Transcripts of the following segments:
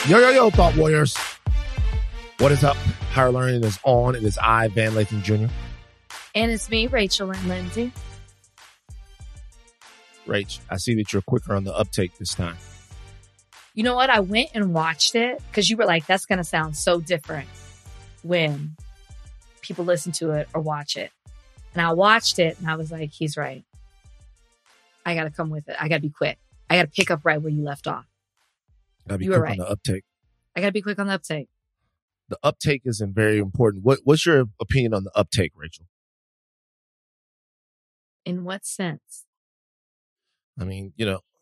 Yo, Thought Warriors. What is up? Higher Learning is on. It is I, Van Lathan Jr. And it's me, Rachel and Lindsay. Rach, I see that you're quicker on the uptake this time. You know what? I went and watched it because you were like, that's going to sound so different when people listen to it or watch it. And I watched it and I was like, he's right. I got to come with it. I got to be quick. I got to pick up right where you left off. Gotta be quick on the uptake. I got to be quick on the uptake. The uptake isn't very important. What's your opinion on the uptake, Rachel? In what sense? I mean,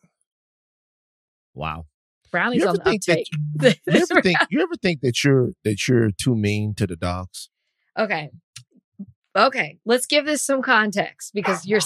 wow. Brownie's on the uptake. You ever think that you're too mean to the dogs? Okay. Let's give this some context because you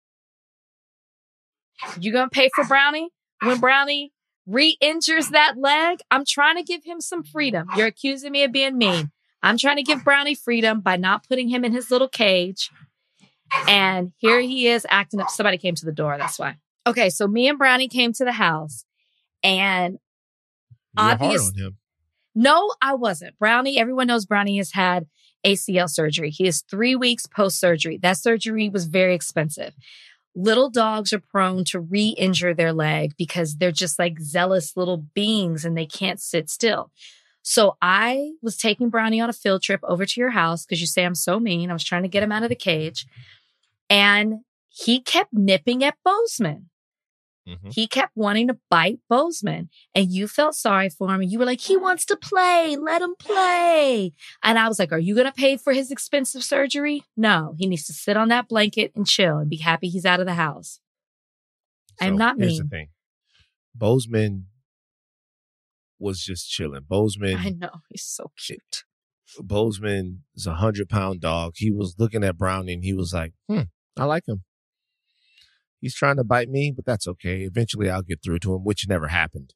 gonna pay for Brownie when Brownie re-injures that leg? I'm trying to give him some freedom. You're accusing me of being mean. I'm trying to give Brownie freedom by not putting him in his little cage. And here he is acting up. Somebody came to the door. That's why. Okay, so me and Brownie came to the house and obviously, hard on him. No, I wasn't. Brownie, everyone knows Brownie has had ACL surgery. He is 3 weeks post-surgery. That surgery was very expensive. Little dogs are prone to re-injure their leg because they're just like zealous little beings and they can't sit still. So I was taking Brownie on a field trip over to your house because you say I'm so mean. I was trying to get him out of the cage. And he kept nipping at Bozeman. Mm-hmm. He kept wanting to bite Bozeman. And you felt sorry for him. And you were like, he wants to play. Let him play. And I was like, are you going to pay for his expensive surgery? No, he needs to sit on that blanket and chill and be happy he's out of the house. So I'm not mean. Here's the thing. Bozeman was just chilling. Bozeman. I know. He's so cute. Bozeman is a 100-pound dog. He was looking at Brownie and he was like, I like him. He's trying to bite me, but that's okay. Eventually I'll get through to him, which never happened.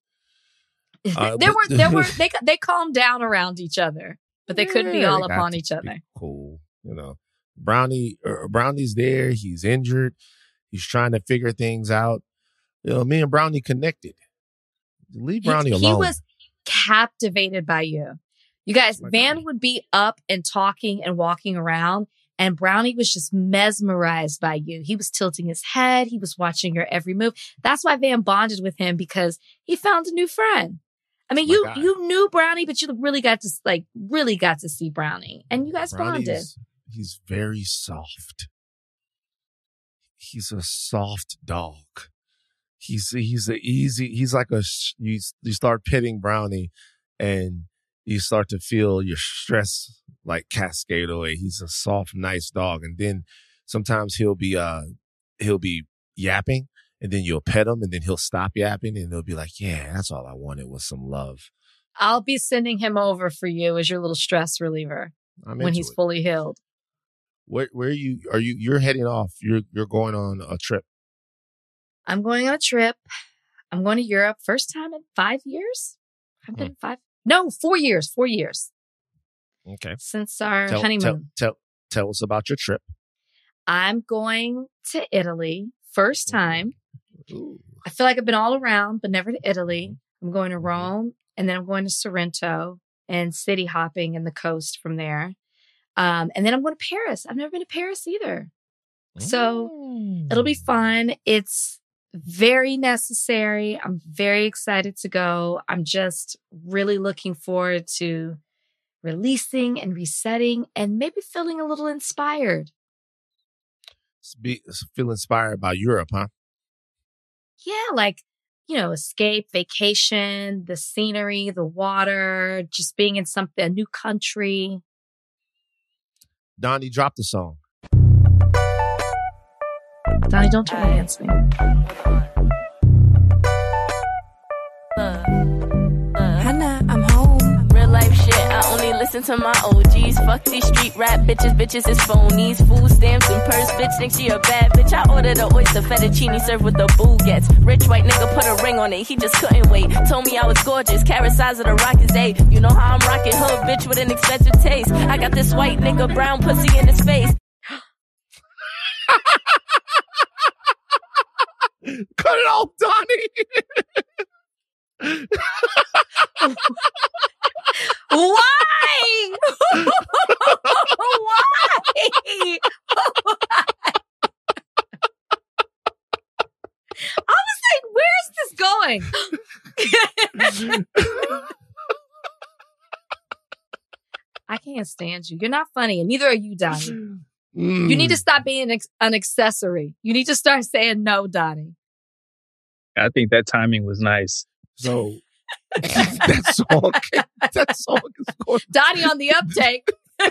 They calmed down around each other, but they couldn't be all up on each other. Cool. Brownie's there. He's injured. He's trying to figure things out. Me and Brownie connected. Leave Brownie alone. He was captivated by you. You guys, Van would be up and talking and walking around. And Brownie was just mesmerized by you. He was tilting his head. He was watching your every move. That's why Van bonded with him because he found a new friend. I mean, you knew Brownie, but you really got to see Brownie. And you guys bonded. He's very soft. He's a soft dog. You start petting Brownie and you start to feel your stress like cascade away. He's a soft, nice dog. And then sometimes he'll be yapping and then you'll pet him and then he'll stop yapping and he'll be like, yeah, that's all I wanted was some love. I'll be sending him over for you as your little stress reliever when he's fully healed. Where you're heading off. You're going on a trip. I'm going on a trip. I'm going to Europe. First time in 5 years. I've been 4 years. 4 years. Okay. Since our honeymoon. Tell us about your trip. I'm going to Italy. First time. Ooh. I feel like I've been all around, but never to Italy. I'm going to Rome and then I'm going to Sorrento and city hopping in the coast from there. And then I'm going to Paris. I've never been to Paris either. So it'll be fun. It's very necessary. I'm very excited to go. I'm just really looking forward to releasing and resetting and maybe feeling a little inspired. Feel inspired by Europe, huh? Yeah, escape, vacation, the scenery, the water, just being in a new country. Donnie, drop the song. Donnie, don't turn against me. Hannah, I'm home. Real life shit, I only listen to my OGs. Fuck these street rap bitches is phonies. Food stamps and purse, bitch think she a bad bitch. I ordered a oyster fettuccine served with the baguettes. Rich white nigga put a ring on it, he just couldn't wait. Told me I was gorgeous, carrot size of the rock is A. You know how I'm rocking, hood bitch with an expensive taste. I got this white nigga brown pussy in his face. Cut it off, Donnie. Why? Why? I was like, where's this going? I can't stand you. You're not funny, and neither are you, Donnie. You need to stop being an accessory. You need to start saying no, Donnie. I think that timing was nice. So that song is going. Donnie on the uptake.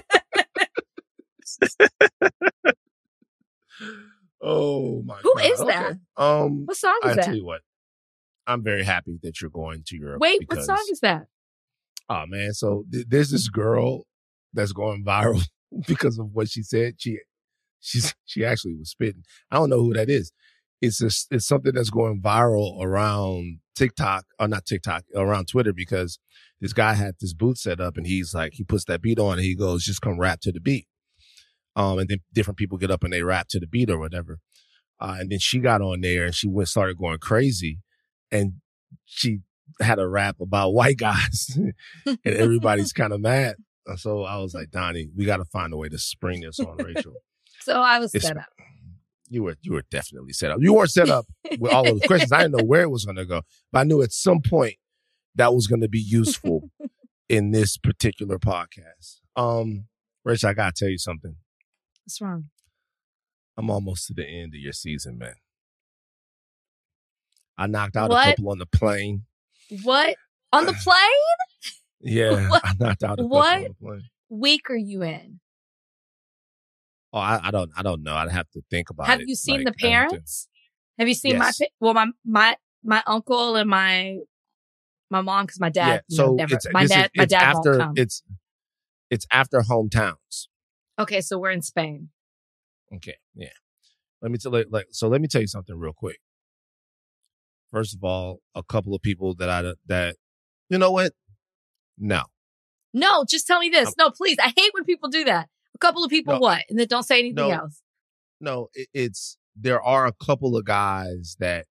Oh my Who God. is that? What song is I that? tell you what, I'm very happy that you're going to Europe. Wait, because, what song is that? Oh man, so there's this girl that's going viral because of what she said. She actually was spitting. I don't know who that is. It's something that's going viral around TikTok, or not TikTok, around Twitter, because this guy had this booth set up and he's like, he puts that beat on and he goes, just come rap to the beat. And then different people get up and they rap to the beat or whatever. And then she got on there and she started going crazy, and she had a rap about white guys and everybody's kind of mad. So I was like, Donnie, we got to find a way to spring this on Rachel. So I was set up. You were definitely set up. You weren't set up with all of the questions. I didn't know where it was going to go, but I knew at some point that was going to be useful in this particular podcast. Rachel, I got to tell you something. What's wrong? I'm almost to the end of your season, man. I knocked out What? a couple on the plane. What? On the plane? Yeah, What? I knocked out a couple What? on the plane. Week are you in? Oh, I don't know. I'd have to think about Have it. you seen Like, the I'd have to- parents? Have you seen Yes. my uncle and my mom, because my dad, Yeah, so never. it's, My this is- dad it's after won't come. it's after hometowns. Okay, so we're in Spain. Okay, yeah. Let me tell you something real quick. First of all, a couple of people that you know what? No. No, just tell me this. No, please. I hate when people do that. A couple of people, No. what? And then don't say anything No. else. No, there are a couple of guys that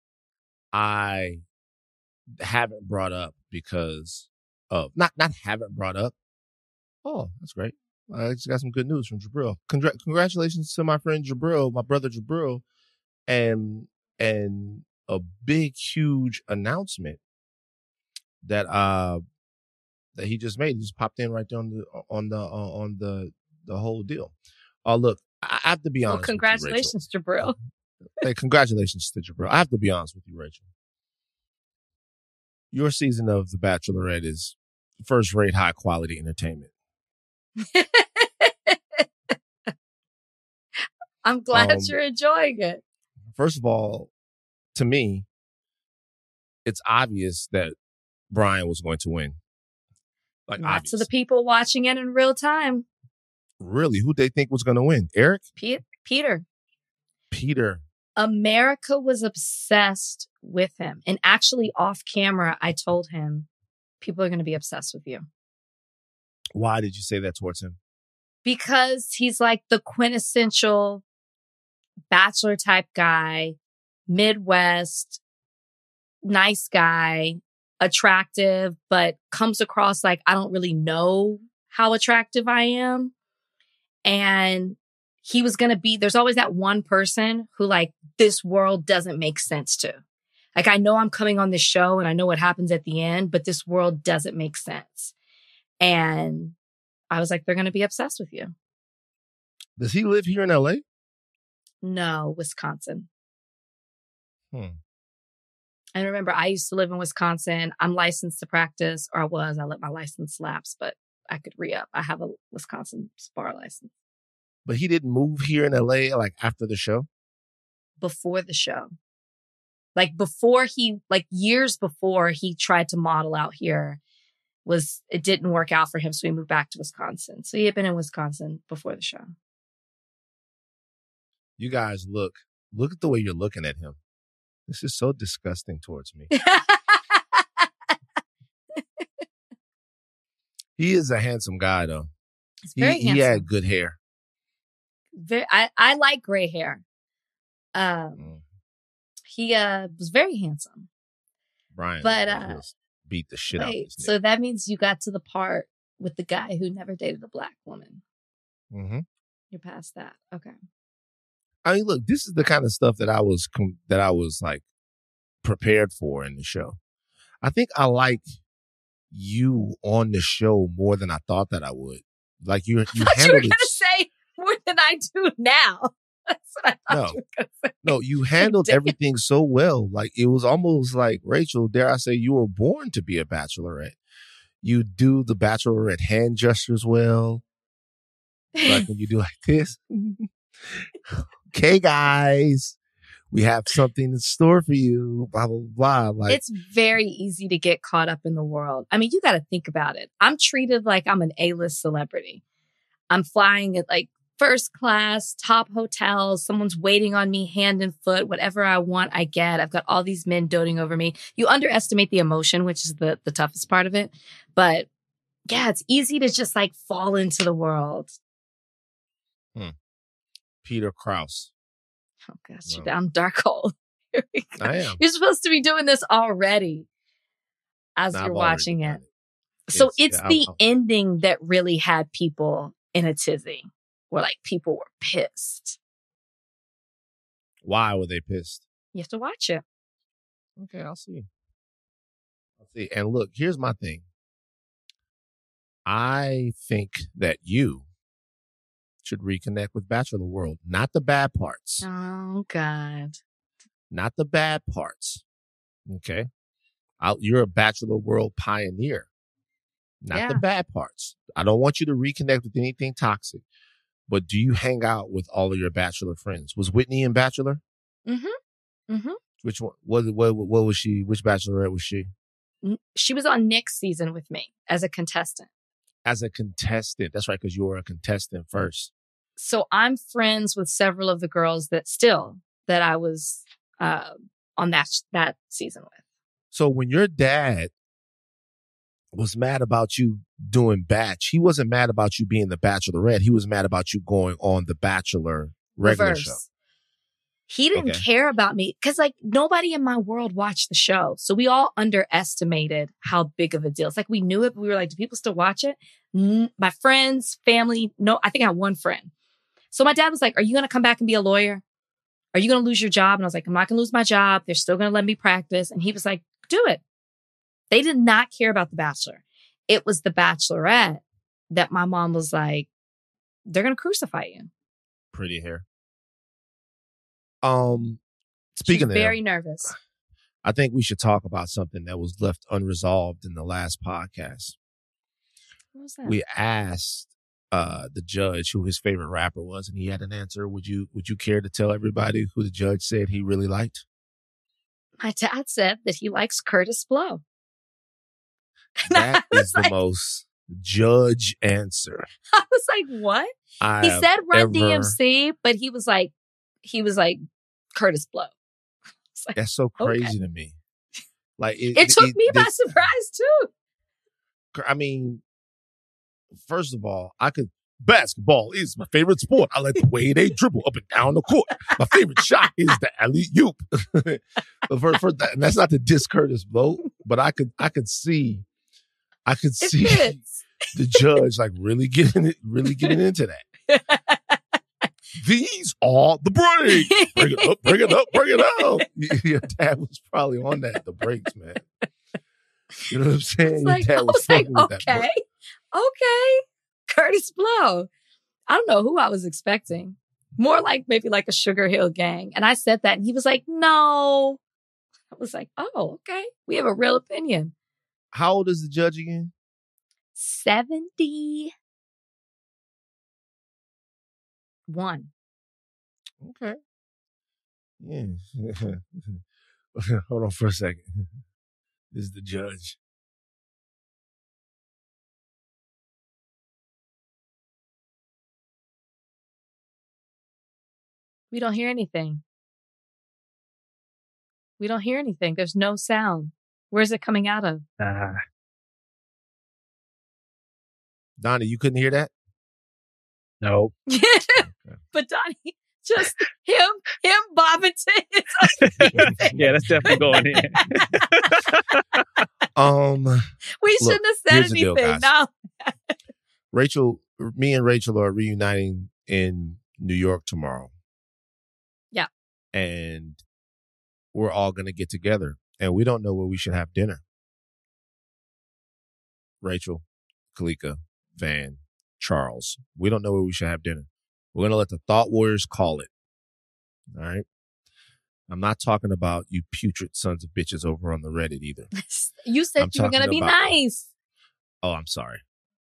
I haven't brought up because of not haven't brought up. Oh, that's great. I just got some good news from Jabril. Congratulations to my friend Jabril, my brother Jabril, and a big, huge announcement that he just made. He just popped in right there on the whole deal. Oh, look, I have to be honest. Well, congratulations, Jabril. Hey, congratulations to Jabril. I have to be honest with you, Rachel. Your season of The Bachelorette is first-rate, high-quality entertainment. I'm glad you're enjoying it. First of all, to me, it's obvious that Brian was going to win. Like, Lots obvious. of the people watching it in real time. Really, who they think was going to win? Eric? Peter. Peter. America was obsessed with him. And actually, off camera, I told him, people are going to be obsessed with you. Why did you say that towards him? Because he's like the quintessential bachelor type guy, Midwest, nice guy, attractive, but comes across like I don't really know how attractive I am. And he was going to be, there's always that one person who like this world doesn't make sense to. Like, I know I'm coming on this show and I know what happens at the end, but this world doesn't make sense. And I was like, they're going to be obsessed with you. Does he live here in LA? No, Wisconsin. Hmm. And remember, I used to live in Wisconsin. I'm licensed to practice, or I was. I let my license lapse, but I could re-up. I have a Wisconsin bar license. But he didn't move here in LA like after the show? Before the show. Like before years before he tried to model out here, it didn't work out for him. So he moved back to Wisconsin. So he had been in Wisconsin before the show. You guys look at the way you're looking at him. This is so disgusting towards me. He is a handsome guy, though. He's very handsome. He had good hair. I like gray hair. He was very handsome. Brian. But beat the shit out of Wait, this nigga. so that means you got to the part with the guy who never dated a black woman. Mm-hmm. You're past that. Okay. I mean, look, this is the kind of stuff that I was like prepared for in the show. I think I like you on the show more than I thought that I would. Like you I thought you were handled going to say more than I do now. That's what I thought you were going to say. No, you handled everything so well. Like it was almost like, Rachel, dare I say, you were born to be a bachelorette. You do the bachelorette hand gestures well. Like when you do like this. Okay, guys, we have something in store for you. Blah, blah, blah. Like, it's very easy to get caught up in the world. I mean, you got to think about it. I'm treated like I'm an A-list celebrity. I'm flying at like first class, top hotels. Someone's waiting on me hand and foot. Whatever I want, I get. I've got all these men doting over me. You underestimate the emotion, which is the toughest part of it. But yeah, it's easy to just like fall into the world. Peter Krause. Oh gosh, you're down dark hole. Here we go. I am. You're supposed to be doing this already as you're watching it. So it's the ending that really had people in a tizzy, where like people were pissed. Why were they pissed? You have to watch it. Okay, I'll see. And look, here's my thing. I think that you should reconnect with Bachelor World. Not the bad parts. Oh, God. Not the bad parts. Okay? You're a Bachelor World pioneer. Not the bad parts. I don't want you to reconnect with anything toxic. But do you hang out with all of your Bachelor friends? Was Whitney in Bachelor? Mm-hmm. Mm-hmm. Which one? What was she? Which Bachelorette was she? She was on Nick's season with me as a contestant. As a contestant. That's right, because you were a contestant first. So I'm friends with several of the girls that I was on that season with. So when your dad was mad about you doing Batch, he wasn't mad about you being the Bachelorette. He was mad about you going on the Bachelor regular show. He didn't care about me because like nobody in my world watched the show. So we all underestimated how big of a deal. It's like we knew it, but we were like, do people still watch it? My friends, family, no, I think I had one friend. So my dad was like, are you going to come back and be a lawyer? Are you going to lose your job? And I was like, I'm not going to lose my job. They're still going to let me practice. And he was like, do it. They did not care about The Bachelor. It was The Bachelorette that my mom was like, they're going to crucify you. Pretty hair. Speaking of very nervous. I think we should talk about something that was left unresolved in the last podcast. What was that? We asked the judge who his favorite rapper was, and he had an answer. Would you care to tell everybody who the judge said he really liked? My dad said that he likes Curtis Blow. That is the most judge answer. I was like, what? He said Run DMC, but he was like Curtis Blow. Like, that's so crazy to me. Like it took me by surprise too. I mean, first of all, basketball is my favorite sport. I like the way they dribble up and down the court. My favorite shot is the alley-oop. And that's not to diss Curtis Blow, but I could see the judge like really getting into that. These are the breaks. Bring it up, bring it up, bring it up. Your dad was probably on that, the breaks, man. You know what I'm saying? I was like, okay. Curtis Blow. I don't know who I was expecting. More like maybe like a Sugar Hill Gang. And I said that and he was like, no. I was like, oh, okay. We have a real opinion. How old is the judge again? 71. Okay. Yeah. Hold on for a second. This is the judge. We don't hear anything. There's no sound. Where's it coming out of? Donnie, you couldn't hear that? No. But Donnie, just him bobbing to his Yeah, that's definitely going in. We shouldn't have said here's the deal, anything. guys. No. Me and Rachel are reuniting in New York tomorrow. Yeah. And we're all going to get together, and we don't know where we should have dinner. Rachel, Kalika, Van, Charles. We don't know where we should have dinner. We're going to let the Thought Warriors call it. All right? I'm not talking about you putrid sons of bitches over on the Reddit either. You said you were going to be nice. Oh, I'm sorry.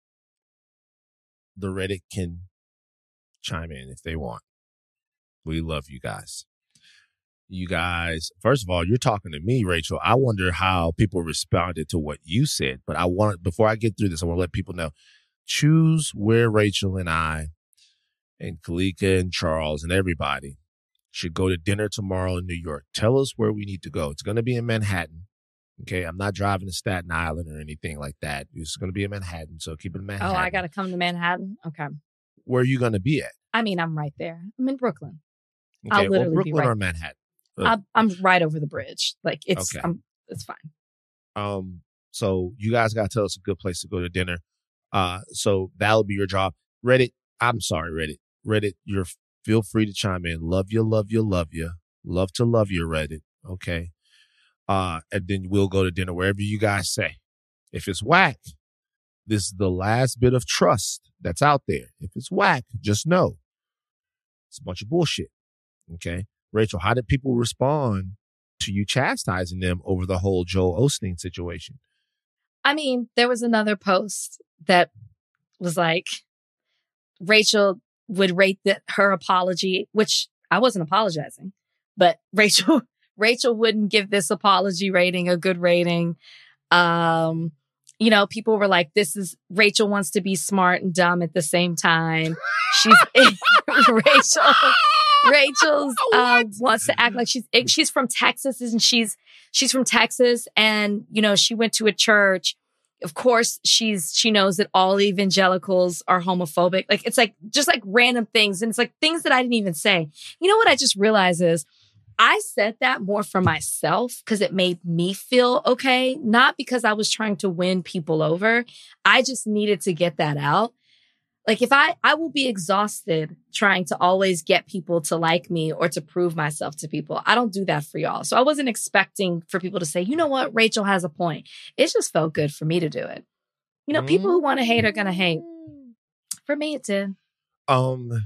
The Reddit can chime in if they want. We love you guys. You guys, first of all, you're talking to me, Rachel. I wonder how people responded to what you said. But before I get through this, I want to let people know. Choose where Rachel and I and Kalika and Charles and everybody should go to dinner tomorrow in New York. Tell us where we need to go. It's going to be in Manhattan. Okay, I'm not driving to Staten Island or anything like that. It's going to be in Manhattan, so keep it in Manhattan. Oh, I got to come to Manhattan? Okay. Where are you going to be at? I mean, I'm right there. I'm in Brooklyn. Okay, I'll literally Brooklyn be right or Manhattan? I'm right over the bridge. Like, it's fine. So you guys got to tell us a good place to go to dinner. So that'll be your job. Reddit, I'm sorry, Reddit. Reddit, feel free to chime in. Love you, love you, love you. Love to love you, Reddit. Okay. And then we'll go to dinner wherever you guys say. If it's whack, this is the last bit of trust that's out there. If it's whack, just know it's a bunch of bullshit. Okay. Rachel, how did people respond to you chastising them over the whole Joel Osteen situation? I mean, there was another post that was like, Rachel would rate her apology, which I wasn't apologizing, but Rachel wouldn't give this apology rating a good rating. People were like, Rachel wants to be smart and dumb at the same time. Rachel's wants to act like she's from Texas, and she's from Texas, and she went to a church. Of course, she knows that all evangelicals are homophobic. Like, it's like just like random things, and it's like things that I didn't even say. You know what I just realized is I said that more for myself because it made me feel okay, not because I was trying to win people over. I just needed to get that out. Like, if I will be exhausted trying to always get people to like me or to prove myself to people. I don't do that for y'all. So I wasn't expecting for people to say, you know what, Rachel has a point. It just felt good for me to do it. People who want to hate are going to hate. For me, it did. When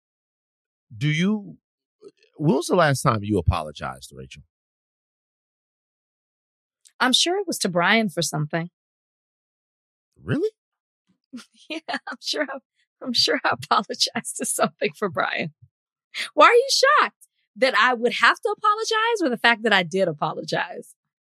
was the last time you apologized to Rachel? I'm sure it was to Brian for something. Really? Yeah, I'm sure I apologized to something for Brian. Why are you shocked that I would have to apologize, or the fact that I did apologize?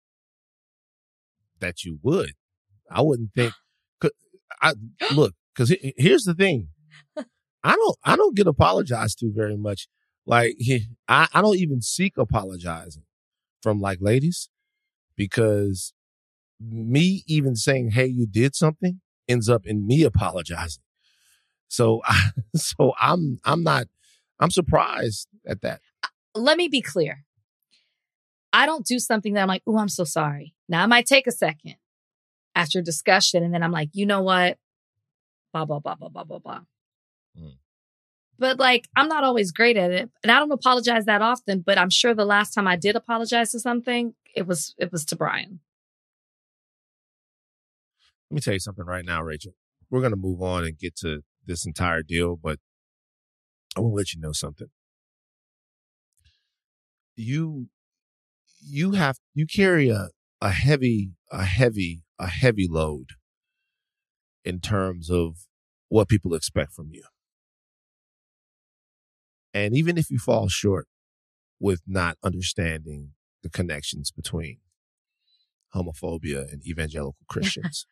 That you would. I wouldn't think. Because here's the thing. I don't get apologized to very much. Like, I don't even seek apologizing from like ladies, because me even saying, hey, you did something ends up in me apologizing. So I'm surprised at that. Let me be clear. I don't do something that I'm like, oh, I'm so sorry. Now, I might take a second after discussion, and then I'm like, you know what? Blah, blah, blah, blah, blah, blah, blah. But like, I'm not always great at it, and I don't apologize that often, but I'm sure the last time I did apologize to something, it was to Brian. Let me tell you something right now, Rachel. We're going to move on and get to this entire deal, but I want to let you know something. You carry a heavy load in terms of what people expect from you. And even if you fall short with not understanding the connections between homophobia and evangelical Christians,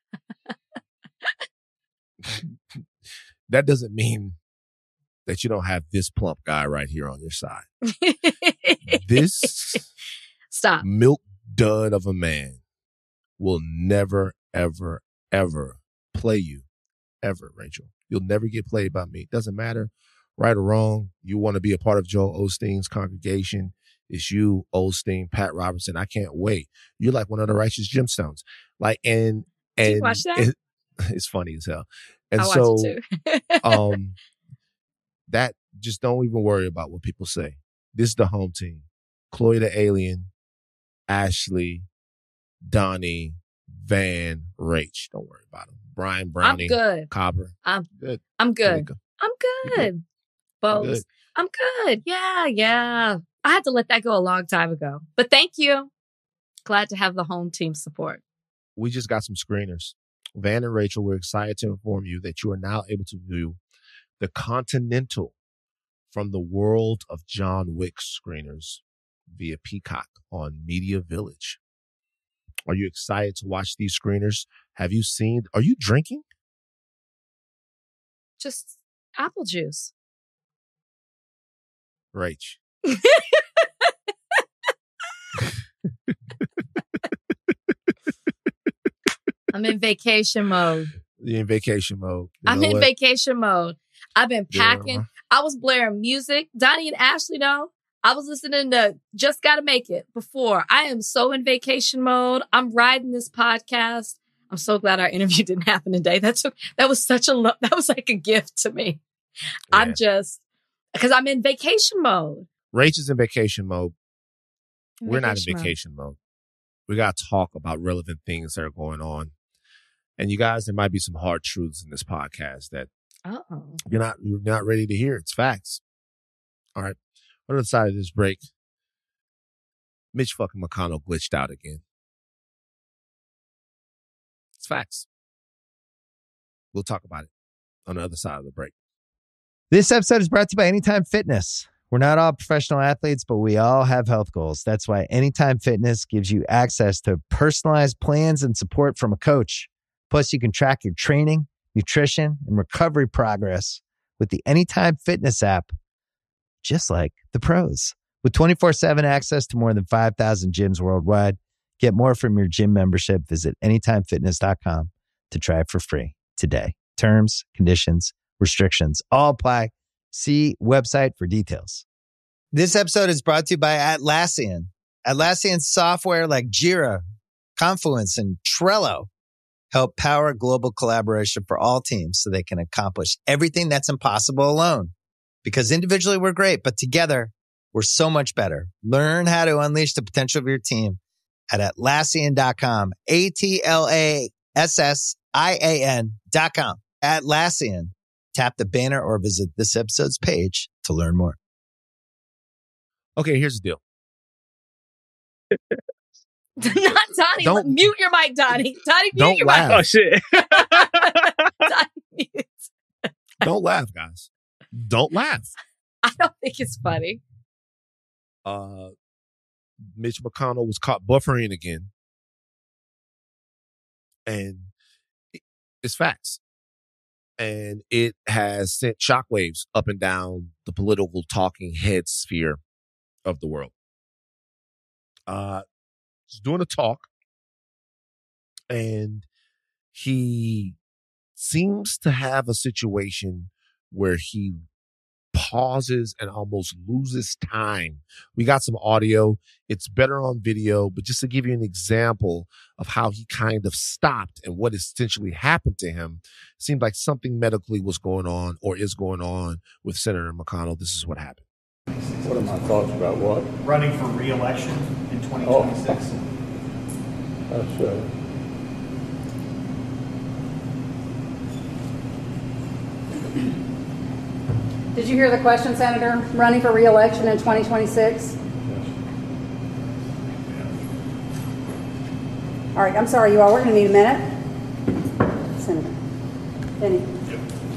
that doesn't mean that you don't have this plump guy right here on your side. This Stop. Milk dud of a man will never, ever, ever play you. Ever, Rachel. You'll never get played by me. It doesn't matter, right or wrong. You want to be a part of Joel Osteen's congregation. It's you, Osteen, Pat Robertson. I can't wait. You're like one of the righteous gemstones. Like, and Did you watch that? It's funny as hell. And I so, watched it too. that just don't even worry about what people say. This is the home team. Chloe the Alien, Ashley, Donnie, Van, Rach. Don't worry about them. Brian, Brownie, I'm good. Cobber. I'm good. I'm good. Tamika. I'm good. Bose. I'm good. Yeah. I had to let that go a long time ago. But thank you. Glad to have the home team support. We just got some screeners. Van and Rachel, we're excited to inform you that you are now able to view the Continental from the World of John Wick screeners via Peacock on Media Village. Are you excited to watch these screeners? Are you drinking? Just apple juice. Rach. I'm in vacation mode. You're in vacation mode. I'm in vacation mode. I've been packing. Yeah. I was blaring music. Donnie and Ashley know. I was listening to Just Gotta Make It before. I am so in vacation mode. I'm riding this podcast. I'm so glad our interview didn't happen today. That was like a gift to me. Yeah. I'm just, because I'm in vacation mode. Rach is in vacation mode. We're not in vacation mode. We got to talk about relevant things that are going on. And you guys, there might be some hard truths in this podcast that you're not ready to hear. It's facts. All right. On the other side of this break, Mitch fucking McConnell glitched out again. It's facts. We'll talk about it on the other side of the break. This episode is brought to you by Anytime Fitness. We're not all professional athletes, but we all have health goals. That's why Anytime Fitness gives you access to personalized plans and support from a coach. Plus, you can track your training, nutrition, and recovery progress with the Anytime Fitness app, just like the pros. With 24/7 access to more than 5,000 gyms worldwide, get more from your gym membership. Visit anytimefitness.com to try it for free today. Terms, conditions, restrictions all apply. See website for details. This episode is brought to you by Atlassian. Atlassian software like Jira, Confluence, and Trello help power global collaboration for all teams so they can accomplish everything that's impossible alone. Because individually we're great, but together we're so much better. Learn how to unleash the potential of your team at Atlassian.com. Atlassian.com. Atlassian. Tap the banner or visit this episode's page to learn more. Okay, here's the deal. Not Donnie. Mute your mic, Donnie. Donnie, mute your laugh. mic. Oh, shit. Donnie, mute. Don't laugh, guys. Don't laugh. I don't think it's funny. Mitch McConnell was caught buffering again. And it's facts. And it has sent shockwaves up and down the political talking head sphere of the world. He's doing a talk, and he seems to have a situation where he pauses and almost loses time. We got some audio. It's better on video, but just to give you an example of how he kind of stopped and what essentially happened to him, it seemed like something medically was going on or is going on with Senator McConnell. This is what happened. What are my thoughts about what? Running for re-election in 2026. That's Did you hear the question, Senator? Running for re-election in 2026? All right, I'm sorry, you all. We're going to need a minute. Senator. Benny. Yep.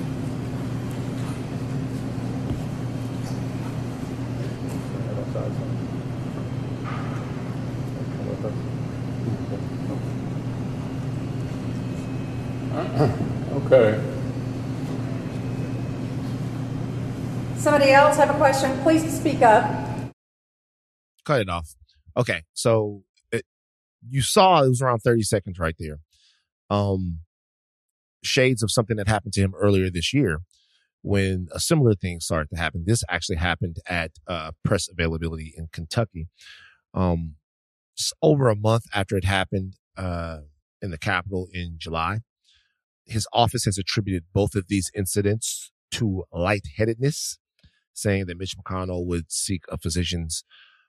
Okay. Somebody else have a question? Please speak up. Cut it off. Okay, so you saw it was around 30 seconds right there. Shades of something that happened to him earlier this year when a similar thing started to happen. This actually happened at press availability in Kentucky. Just over a month after it happened in the Capitol in July. His office has attributed both of these incidents to lightheadedness, saying that Mitch McConnell would seek a physician's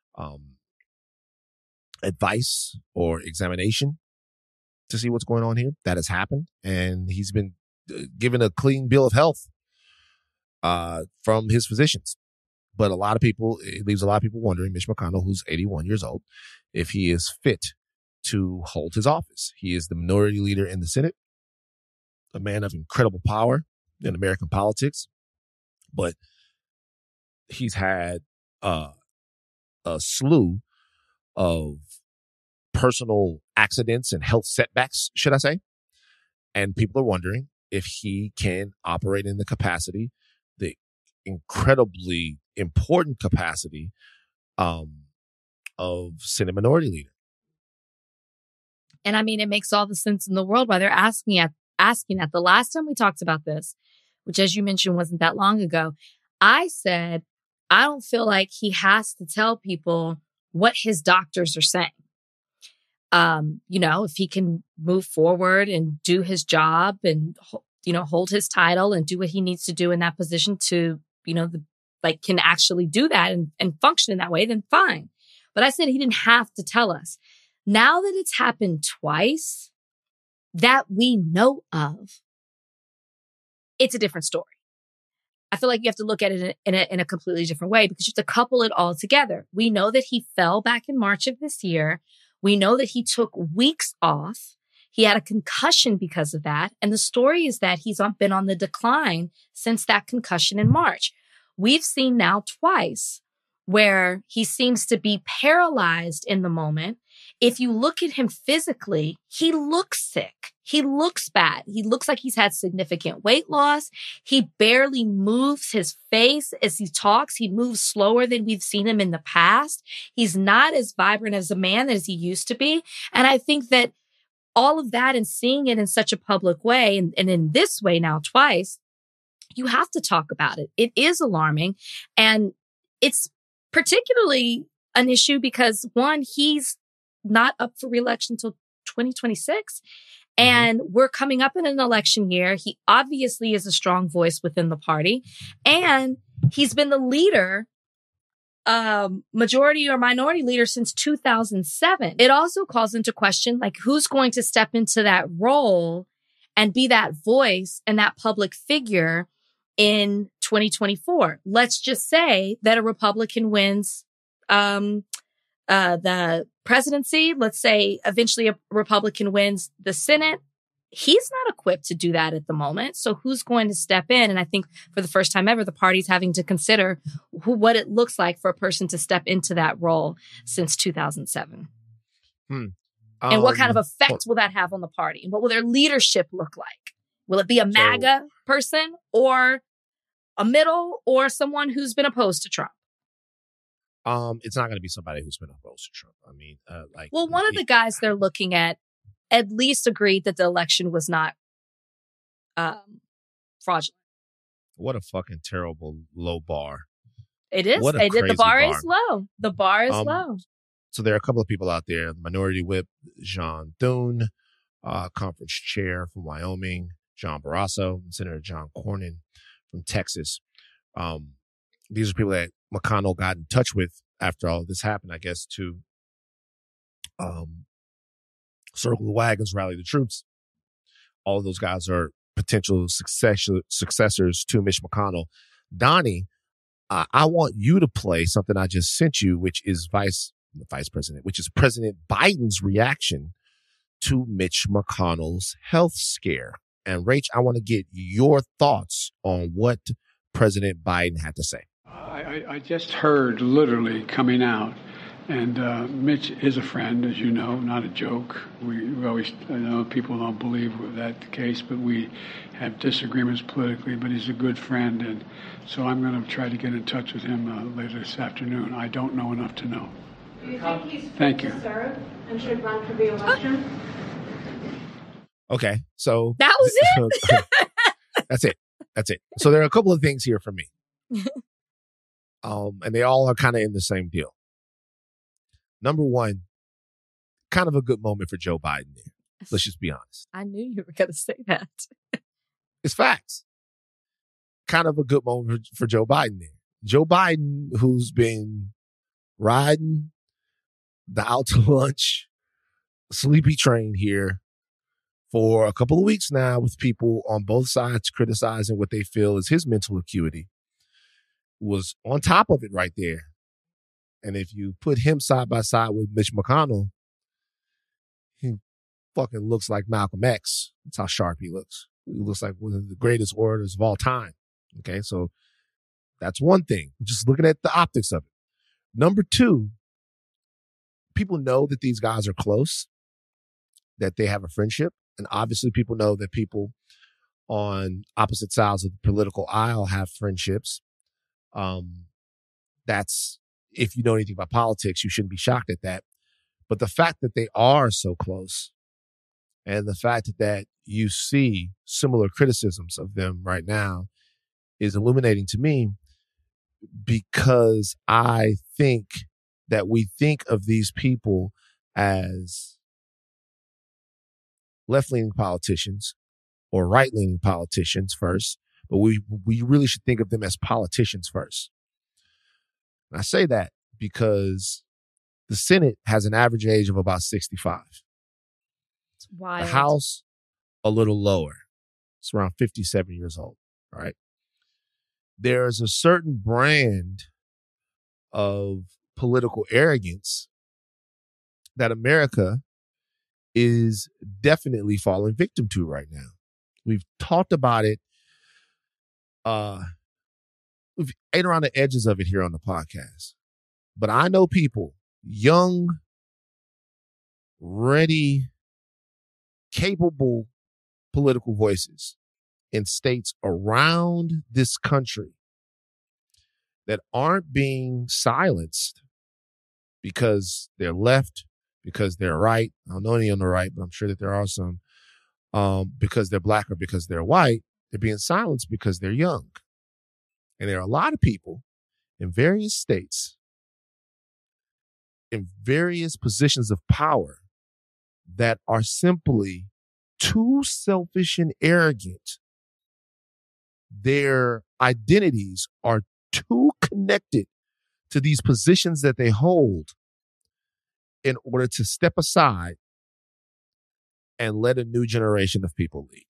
advice or examination to see what's going on here. That has happened, and he's been given a clean bill of health from his physicians. But it leaves a lot of people wondering, Mitch McConnell, who's 81 years old, if he is fit to hold his office. He is the minority leader in the Senate, a man of incredible power in American politics, but he's had a slew of personal accidents and health setbacks, should I say. And people are wondering if he can operate in the capacity, the incredibly important capacity of Senate Minority Leader. And I mean, it makes all the sense in the world why they're asking that. The last time we talked about this, which as you mentioned wasn't that long ago, I said, I don't feel like he has to tell people what his doctors are saying. If he can move forward and do his job and, hold his title and do what he needs to do in that position to, can actually do that and function in that way, then fine. But I said he didn't have to tell us. Now that it's happened twice that we know of, it's a different story. I feel like you have to look at it in a completely different way because you have to couple it all together. We know that he fell back in March of this year. We know that he took weeks off. He had a concussion because of that. And the story is that he's been on the decline since that concussion in March. We've seen now twice where he seems to be paralyzed in the moment. If you look at him physically, he looks sick. He looks bad. He looks like he's had significant weight loss. He barely moves his face as he talks. He moves slower than we've seen him in the past. He's not as vibrant as a man as he used to be. And I think that all of that and seeing it in such a public way and in this way now twice, you have to talk about it. It is alarming. And it's particularly an issue because, one, he's not up for re-election until 2026. And we're coming up in an election year. He obviously is a strong voice within the party. And he's been the leader, majority or minority leader since 2007. It also calls into question, who's going to step into that role and be that voice and that public figure in 2024. Let's just say that a Republican wins the presidency. Let's say eventually a Republican wins the Senate. He's not equipped to do that at the moment. So who's going to step in? And I think for the first time ever, the party's having to consider what it looks like for a person to step into that role since 2007. And what kind of effect will that have on the party? And what will their leadership look like? Will it be a MAGA person or a middle or someone who's been opposed to Trump? It's not going to be somebody who's been opposed to Trump. I mean, one of the guys they're looking at least agreed that the election was not fraudulent. What a fucking terrible low bar. It is. The bar is low. The bar is low. So there are a couple of people out there. Minority Whip Jean Thune, conference chair from Wyoming, John Barrasso, and Senator John Cornyn from Texas. These are people that McConnell got in touch with after all of this happened, I guess, to circle the wagons, rally the troops. All of those guys are potential successors to Mitch McConnell. Donnie, I want you to play something I just sent you, which is Vice President Biden's reaction to Mitch McConnell's health scare. And Rach, I want to get your thoughts on what President Biden had to say. I just heard literally coming out, and Mitch is a friend, as you know, not a joke. We always, people don't believe that's the case, but we have disagreements politically, but he's a good friend, and so I'm going to try to get in touch with him later this afternoon. I don't know enough to know. Do you think he's Thank fit you. to serve and should run for re-election? Okay, so that was it. That's it. That's it. So there are a couple of things here for me. And they all are kind of in the same deal. Number one, kind of a good moment for Joe Biden there. Let's just be honest. I knew you were going to say that. It's facts. Kind of a good moment for Joe Biden there. Joe Biden, who's been riding the out to lunch sleepy train here for a couple of weeks now with people on both sides criticizing what they feel is his mental acuity, was on top of it right there. And if you put him side by side with Mitch McConnell, he fucking looks like Malcolm X. That's how sharp he looks. He looks like one of the greatest orators of all time. Okay, so that's one thing. Just looking at the optics of it. Number two, people know that these guys are close, that they have a friendship. And obviously people know that people on opposite sides of the political aisle have friendships. That's, if you know anything about politics, you shouldn't be shocked at that. But the fact that they are so close and the fact that you see similar criticisms of them right now is illuminating to me, because I think that we think of these people as left-leaning politicians or right-leaning politicians first, but we really should think of them as politicians first. And I say that because the Senate has an average age of about 65. It's wild. The House, a little lower. It's around 57 years old, right? There's a certain brand of political arrogance that America is definitely falling victim to right now. We've talked about it. We've ate around the edges of it here on the podcast. But I know people, young, ready, capable political voices in states around this country that aren't being silenced because they're left, because they're right. I don't know any on the right, but I'm sure that there are some, because they're black or because they're white. They're being silenced because they're young. And there are a lot of people in various states, in various positions of power, that are simply too selfish and arrogant. Their identities are too connected to these positions that they hold in order to step aside and let a new generation of people lead.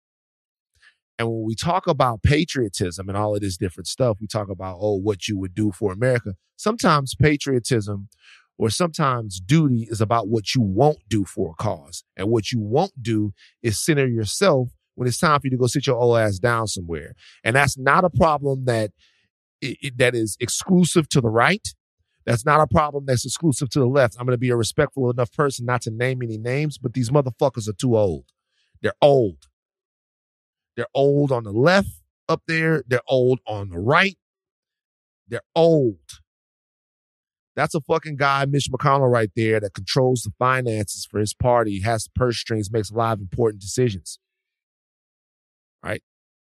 And when we talk about patriotism and all of this different stuff, we talk about, what you would do for America. Sometimes patriotism or sometimes duty is about what you won't do for a cause. And what you won't do is center yourself when it's time for you to go sit your old ass down somewhere. And that's not a problem that is exclusive to the right. That's not a problem that's exclusive to the left. I'm going to be a respectful enough person not to name any names, but these motherfuckers are too old. They're old. They're old on the left up there. They're old on the right. They're old. That's a fucking guy, Mitch McConnell right there, that controls the finances for his party, has the purse strings, makes a lot of important decisions. Right?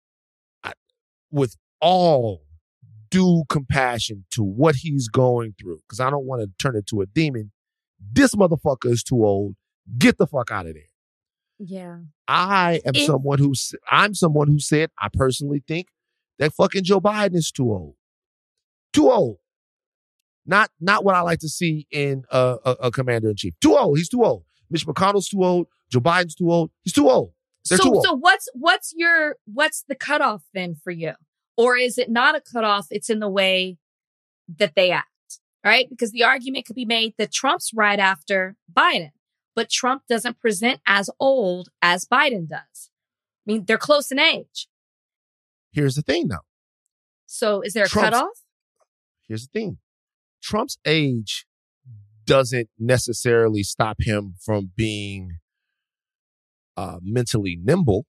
With all due compassion to what he's going through, because I don't want to turn it to a demon, this motherfucker is too old. Get the fuck out of there. Yeah. I'm someone who said, I personally think that fucking Joe Biden is too old. Too old. Not what I like to see in a commander-in-chief. Too old. He's too old. Mitch McConnell's too old. Joe Biden's too old. He's too old. They're too old. So what's the cutoff then for you? Or is it not a cutoff? It's in the way that they act, right? Because the argument could be made that Trump's right after Biden, but Trump doesn't present as old as Biden does. I mean, they're close in age. Here's the thing, though. So is there a cutoff? Here's the thing. Trump's age doesn't necessarily stop him from being mentally nimble.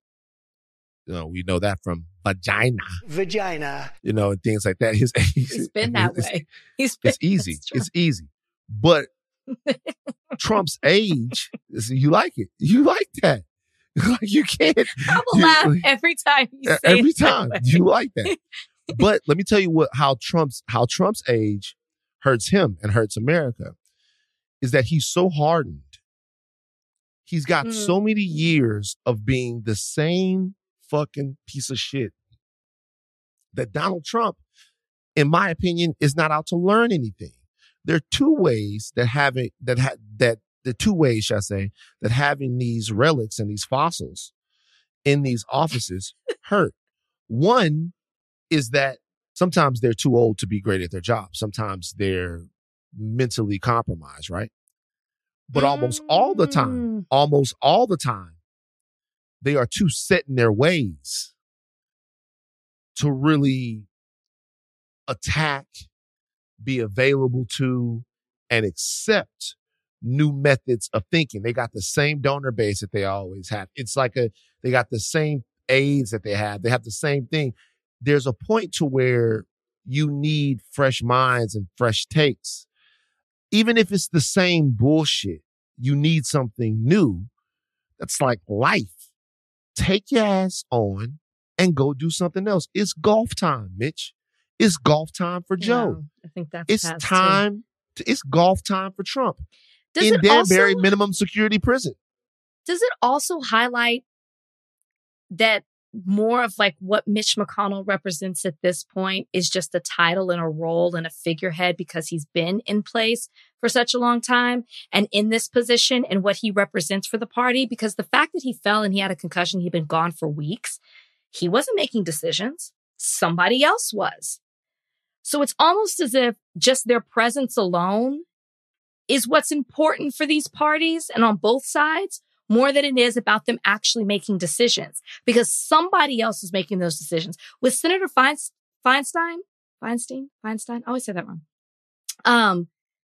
We know that from vagina, and things like that. His age, he's been that way. It's easy. It's easy. But Trump's age, you like it. You like that. Like you can't. I will laugh every time you say every it that time way. you like that. But let me tell you how Trump's age hurts him and hurts America is that he's so hardened. He's got so many years of being the same fucking piece of shit that Donald Trump, in my opinion, is not out to learn anything. There are two ways that having these relics and these fossils in these offices hurt. One is that sometimes they're too old to be great at their job. Sometimes they're mentally compromised, right? But almost all the time, they are too set in their ways to really attack, be available to, and accept new methods of thinking. They got the same donor base that they always have. It's like they got the same aides that they have. They have the same thing. There's a point to where you need fresh minds and fresh takes. Even if it's the same bullshit, you need something new. That's like life. Take your ass on and go do something else. It's golf time, Mitch. It's golf time for Joe. I think that's it's time. It's golf time for Trump does in it Danbury also, minimum security prison. Does it also highlight that more of like what Mitch McConnell represents at this point is just a title and a role and a figurehead because he's been in place for such a long time and in this position and what he represents for the party? Because the fact that he fell and he had a concussion, he'd been gone for weeks. He wasn't making decisions. Somebody else was. So it's almost as if just their presence alone is what's important for these parties and on both sides more than it is about them actually making decisions because somebody else is making those decisions. With Senator Feinstein, I always say that wrong.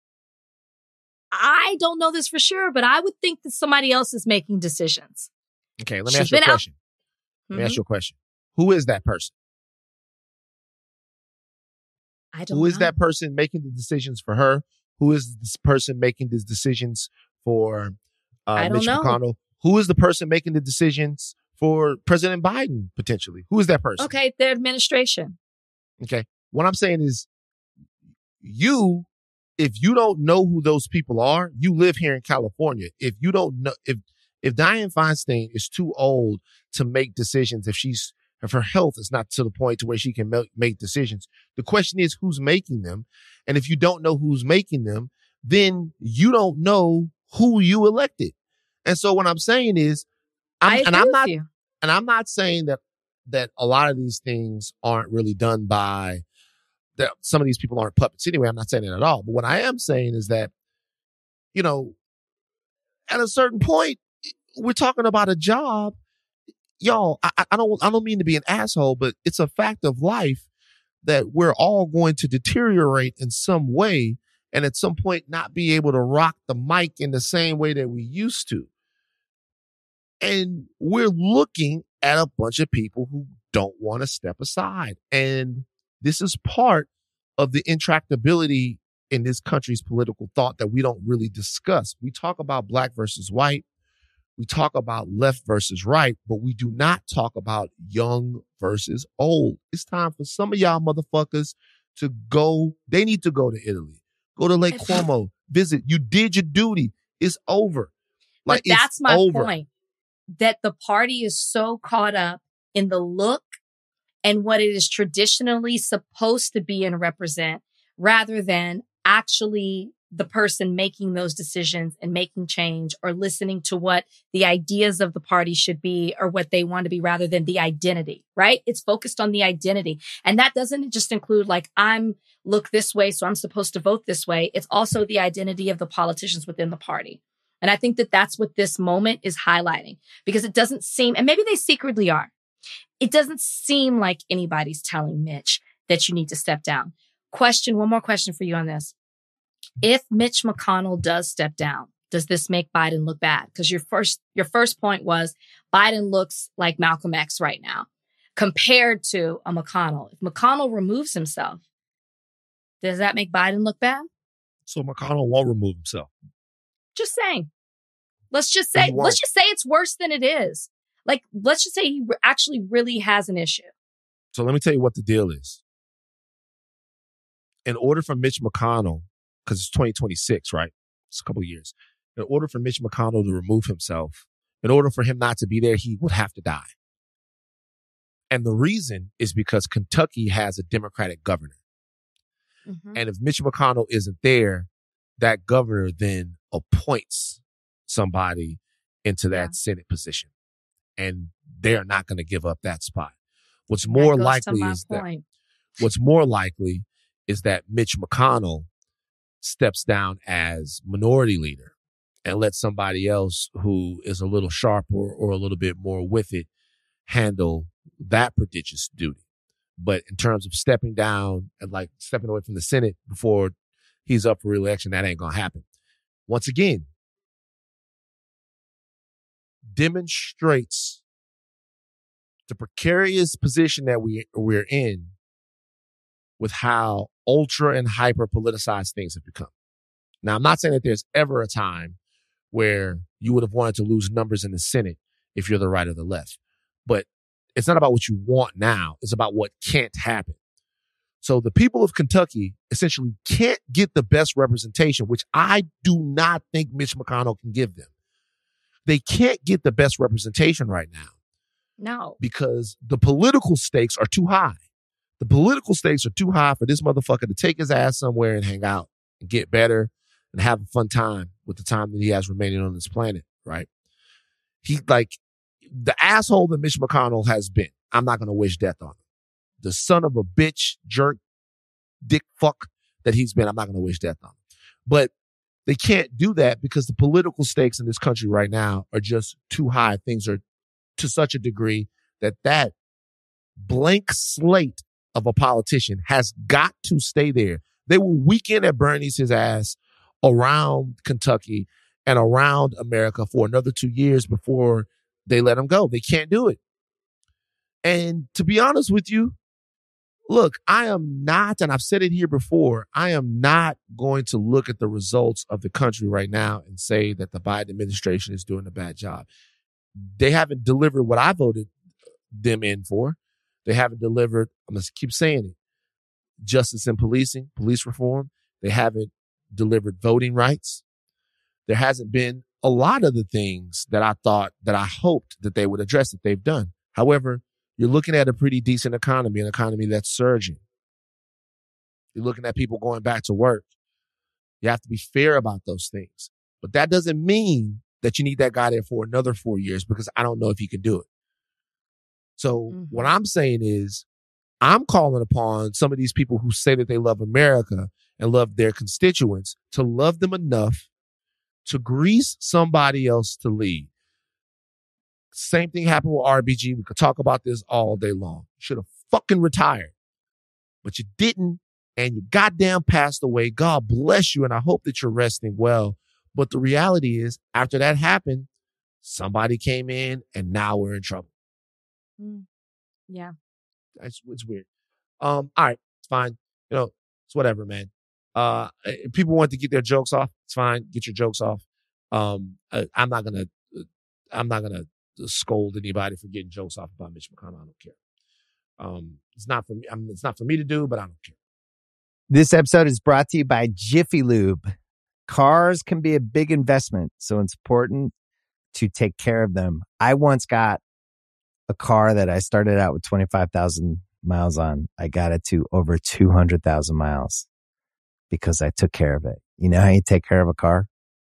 I don't know this for sure, but I would think that somebody else is making decisions. Okay, let me ask you a question. Let me ask you a question. Who is that person? I don't know. Who is that person making the decisions for her? Who is this person making the decisions for Mitch McConnell? Who is the person making the decisions for President Biden, potentially? Who is that person? Okay, the administration. Okay. What I'm saying is if you don't know who those people are, you live here in California. If you don't know, if Dianne Feinstein is too old to make decisions, if her health is not to the point to where she can make decisions, the question is who's making them. And if you don't know who's making them, then you don't know who you elected. And so what I'm saying is, I'm not saying that a lot of these things aren't really done by that. Some of these people aren't puppets anyway. I'm not saying that at all. But what I am saying is that, at a certain point, we're talking about a job. Y'all, I don't mean to be an asshole, but it's a fact of life that we're all going to deteriorate in some way and at some point not be able to rock the mic in the same way that we used to. And we're looking at a bunch of people who don't want to step aside. And this is part of the intractability in this country's political thought that we don't really discuss. We talk about black versus white. We talk about left versus right, but we do not talk about young versus old. It's time for some of y'all motherfuckers to go. They need to go to Italy. Go to Lake Como. Visit. You did your duty. It's over. But that's my point. That the party is so caught up in the look and what it is traditionally supposed to be and represent, rather than actually the person making those decisions and making change or listening to what the ideas of the party should be or what they want to be rather than the identity, right? It's focused on the identity. And that doesn't just include like, I'm look this way, so I'm supposed to vote this way. It's also the identity of the politicians within the party. And I think that that's what this moment is highlighting because it doesn't seem, and maybe they secretly are, it doesn't seem like anybody's telling Mitch that you need to step down. One more question for you on this. If Mitch McConnell does step down, does this make Biden look bad? Because your first point was Biden looks like Malcolm X right now compared to a McConnell. If McConnell removes himself, does that make Biden look bad? So McConnell won't remove himself. Just saying. Let's just say it's worse than it is. Like, let's just say he actually really has an issue. So let me tell you what the deal is. In order for Mitch McConnell, because it's 2026, right? It's a couple of years. In order for Mitch McConnell to remove himself, in order for him not to be there, he would have to die. And the reason is because Kentucky has a Democratic governor. Mm-hmm. And if Mitch McConnell isn't there, that governor then appoints somebody into that Senate position. And they're not going to give up that spot. What's more likely is that Mitch McConnell steps down as minority leader and lets somebody else who is a little sharper or a little bit more with it handle that prodigious duty. But in terms of stepping down and like stepping away from the Senate before he's up for re-election, that ain't going to happen. Once again, demonstrates the precarious position that we're in with how ultra and hyper politicized things have become. Now, I'm not saying that there's ever a time where you would have wanted to lose numbers in the Senate if you're the right or the left. But it's not about what you want now. It's about what can't happen. So the people of Kentucky essentially can't get the best representation, which I do not think Mitch McConnell can give them. They can't get the best representation right now. No. Because the political stakes are too high. The political stakes are too high for this motherfucker to take his ass somewhere and hang out and get better and have a fun time with the time that he has remaining on this planet, right? He, like, the asshole that Mitch McConnell has been, I'm not going to wish death on him. The son of a bitch, jerk, dick fuck that he's been, I'm not going to wish death on him. But they can't do that because the political stakes in this country right now are just too high. Things are to such a degree that blank slate of a politician has got to stay there. They will weekend at Bernie's his ass around Kentucky and around America for another 2 years before they let him go. They can't do it. And to be honest with you, look, I am not, and I've said it here before, I am not going to look at the results of the country right now and say that the Biden administration is doing a bad job. They haven't delivered what I voted them in for. They haven't delivered, I'm going to keep saying it, justice and policing, police reform. They haven't delivered voting rights. There hasn't been a lot of the things that I thought, that I hoped that they would address that they've done. However, you're looking at a pretty decent economy, an economy that's surging. You're looking at people going back to work. You have to be fair about those things. But that doesn't mean that you need that guy there for another 4 years, because I don't know if he can do it. So what I'm saying is, I'm calling upon some of these people who say that they love America and love their constituents to love them enough to grease somebody else to lead. Same thing happened with RBG. We could talk about this all day long. Should have fucking retired. But you didn't, and you goddamn passed away. God bless you, and I hope that you're resting well. But the reality is, after that happened, somebody came in, and now we're in trouble. Yeah. It's weird. All right, it's fine. You know, it's whatever, man. If people want to get their jokes off, it's fine. Get your jokes off. I'm not gonna scold anybody for getting jokes off about Mitch McConnell. I don't care. It's not for me. It's not for me to do, but I don't care. This episode is brought to you by Jiffy Lube. Cars can be a big investment, so it's important to take care of them. I once got a car that I started out with 25,000 miles on. I got it to over 200,000 miles because I took care of it. You know how you take care of a car?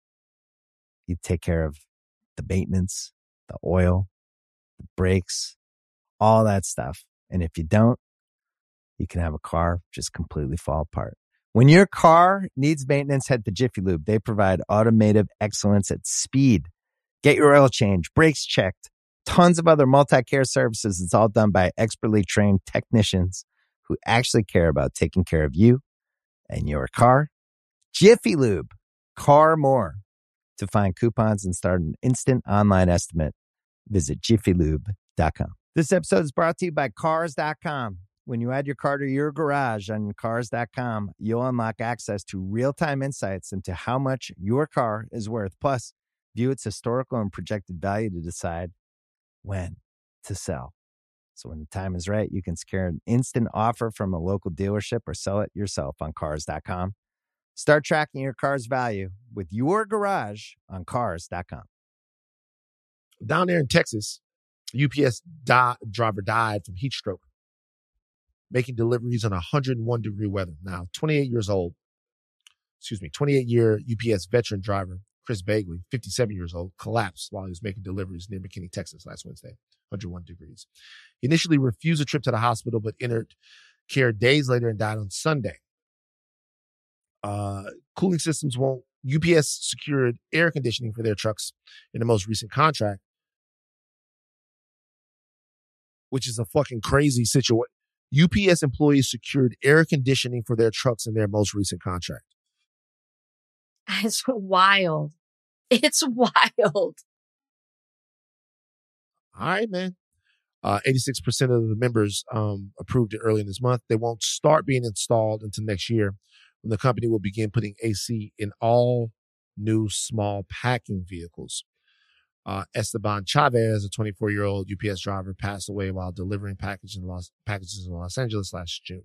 You take care of the maintenance, the oil, the brakes, all that stuff. And if you don't, you can have a car just completely fall apart. When your car needs maintenance, head to Jiffy Lube. They provide automotive excellence at speed. Get your oil change, brakes checked, tons of other multi-care services. It's all done by expertly trained technicians who actually care about taking care of you and your car. Jiffy Lube, car more. To find coupons and start an instant online estimate, visit jiffylube.com. This episode is brought to you by Cars.com. When you add your car to your garage on Cars.com, you'll unlock access to real-time insights into how much your car is worth. Plus, view its historical and projected value to decide when to sell. So when the time is right, you can secure an instant offer from a local dealership or sell it yourself on Cars.com. Start tracking your car's value with your garage on Cars.com. Down there in Texas, UPS driver died from heat stroke, making deliveries in 101-degree weather. Now, 28-year UPS veteran driver Chris Bagley, 57 years old, collapsed while he was making deliveries near McKinney, Texas last Wednesday, 101 degrees. He initially refused a trip to the hospital, but entered care days later and died on Sunday. Cooling systems won't. UPS secured air conditioning for their trucks in the most recent contract, which is a fucking crazy situation. UPS employees secured air conditioning for their trucks in their most recent contract. It's wild. It's wild. All right, man. 86% of the members approved it early in this month. They won't start being installed until next year, when the company will begin putting AC in all new small packing vehicles. Esteban Chavez, a 24-year-old UPS driver, passed away while delivering packages in Los Angeles last June.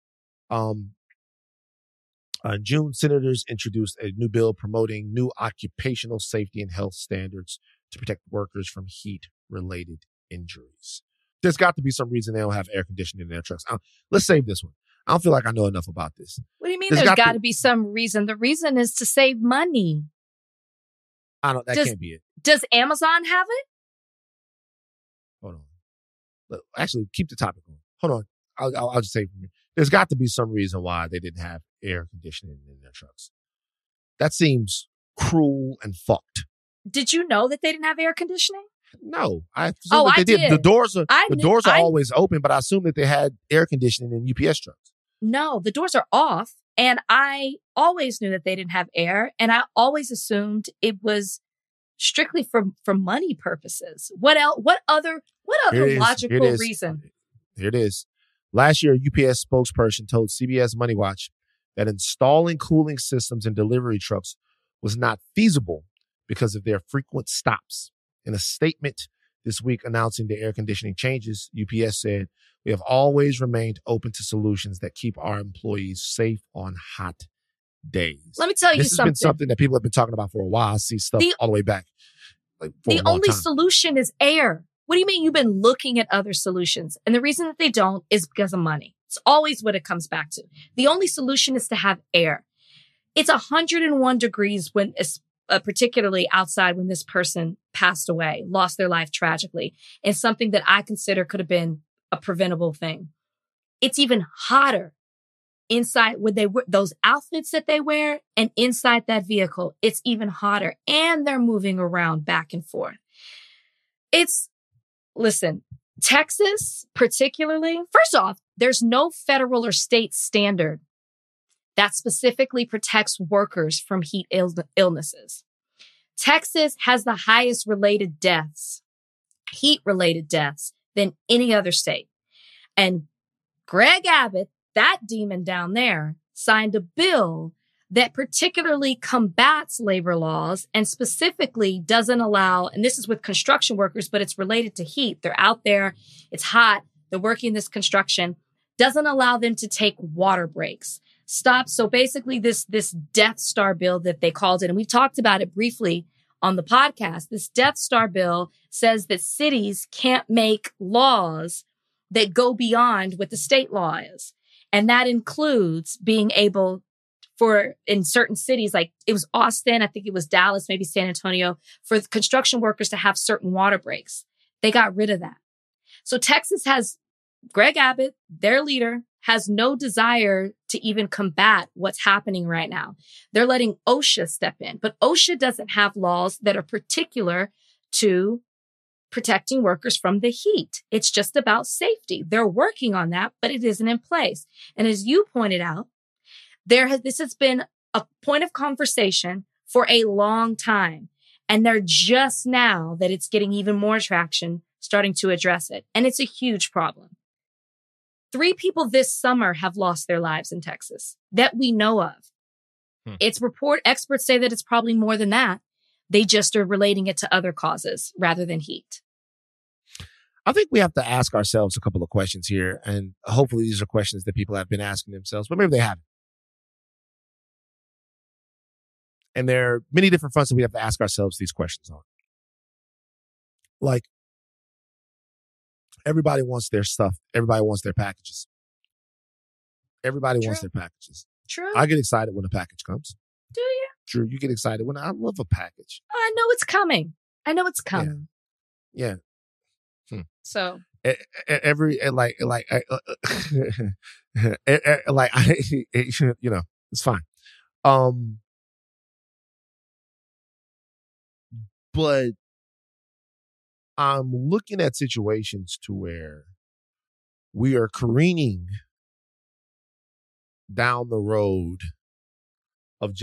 In June, senators introduced a new bill promoting new occupational safety and health standards to protect workers from heat-related injuries. There's got to be some reason they don't have air conditioning in their trucks. Let's save this one. I don't feel like I know enough about this. What do you mean there's got to be some reason? The reason is to save money. That can't be it. Does Amazon have it? Hold on. Actually, keep the topic going. Hold on. I'll just say from here. There's got to be some reason why they didn't have air conditioning in their trucks. That seems cruel and fucked. Did you know that they didn't have air conditioning? No. I did. The doors are always open, but I assume that they had air conditioning in UPS trucks. No, the doors are off. And I always knew that they didn't have air. And I always assumed it was strictly for money purposes. What else? What other logical reason? Here it is. Last year, UPS spokesperson told CBS Money Watch that installing cooling systems in delivery trucks was not feasible because of their frequent stops. In a statement this week announcing the air conditioning changes, UPS said, "We have always remained open to solutions that keep our employees safe on hot days." Let me tell you something. This has been something that people have been talking about for a while. I see stuff all the way back. The only solution is air. What do you mean you've been looking at other solutions? And the reason that they don't is because of money. It's always what it comes back to. The only solution is to have air. It's 101 degrees when, particularly outside, when this person passed away, lost their life tragically, and something that I consider could have been a preventable thing. It's even hotter inside with those outfits that they wear, and inside that vehicle, it's even hotter, and they're moving around back and forth. Listen, Texas particularly, first off, there's no federal or state standard that specifically protects workers from heat illnesses. Texas has the highest heat-related deaths than any other state. And Greg Abbott, that demon down there, signed a bill that particularly combats labor laws and specifically doesn't allow, and this is with construction workers, but it's related to heat. They're out there, it's hot, they're working this construction, doesn't allow them to take water breaks. So basically this Death Star bill that they called it, and we talked about it briefly on the podcast, this Death Star bill says that cities can't make laws that go beyond what the state law is. And that includes being able in certain cities, like it was Austin, I think it was Dallas, maybe San Antonio, for construction workers to have certain water breaks. They got rid of that. So Texas has Greg Abbott, their leader, has no desire to even combat what's happening right now. They're letting OSHA step in, but OSHA doesn't have laws that are particular to protecting workers from the heat. It's just about safety. They're working on that, but it isn't in place. And as you pointed out, this has been a point of conversation for a long time. And they're just now that it's getting even more traction, starting to address it. And it's a huge problem. 3 people this summer have lost their lives in Texas that we know of. Experts say that it's probably more than that, They just are relating it to other causes rather than heat. I think we have to ask ourselves a couple of questions here, and hopefully these are questions that people have been asking themselves, but maybe they haven't. And there are many different fronts that we have to ask ourselves these questions on. Like, everybody wants their stuff. Everybody wants their packages. Everybody wants their packages. True. I get excited when a package comes. Do you? True. You get excited when I love a package. I know it's coming. Yeah. So every it's fine. But I'm looking at situations to where we are careening down the road of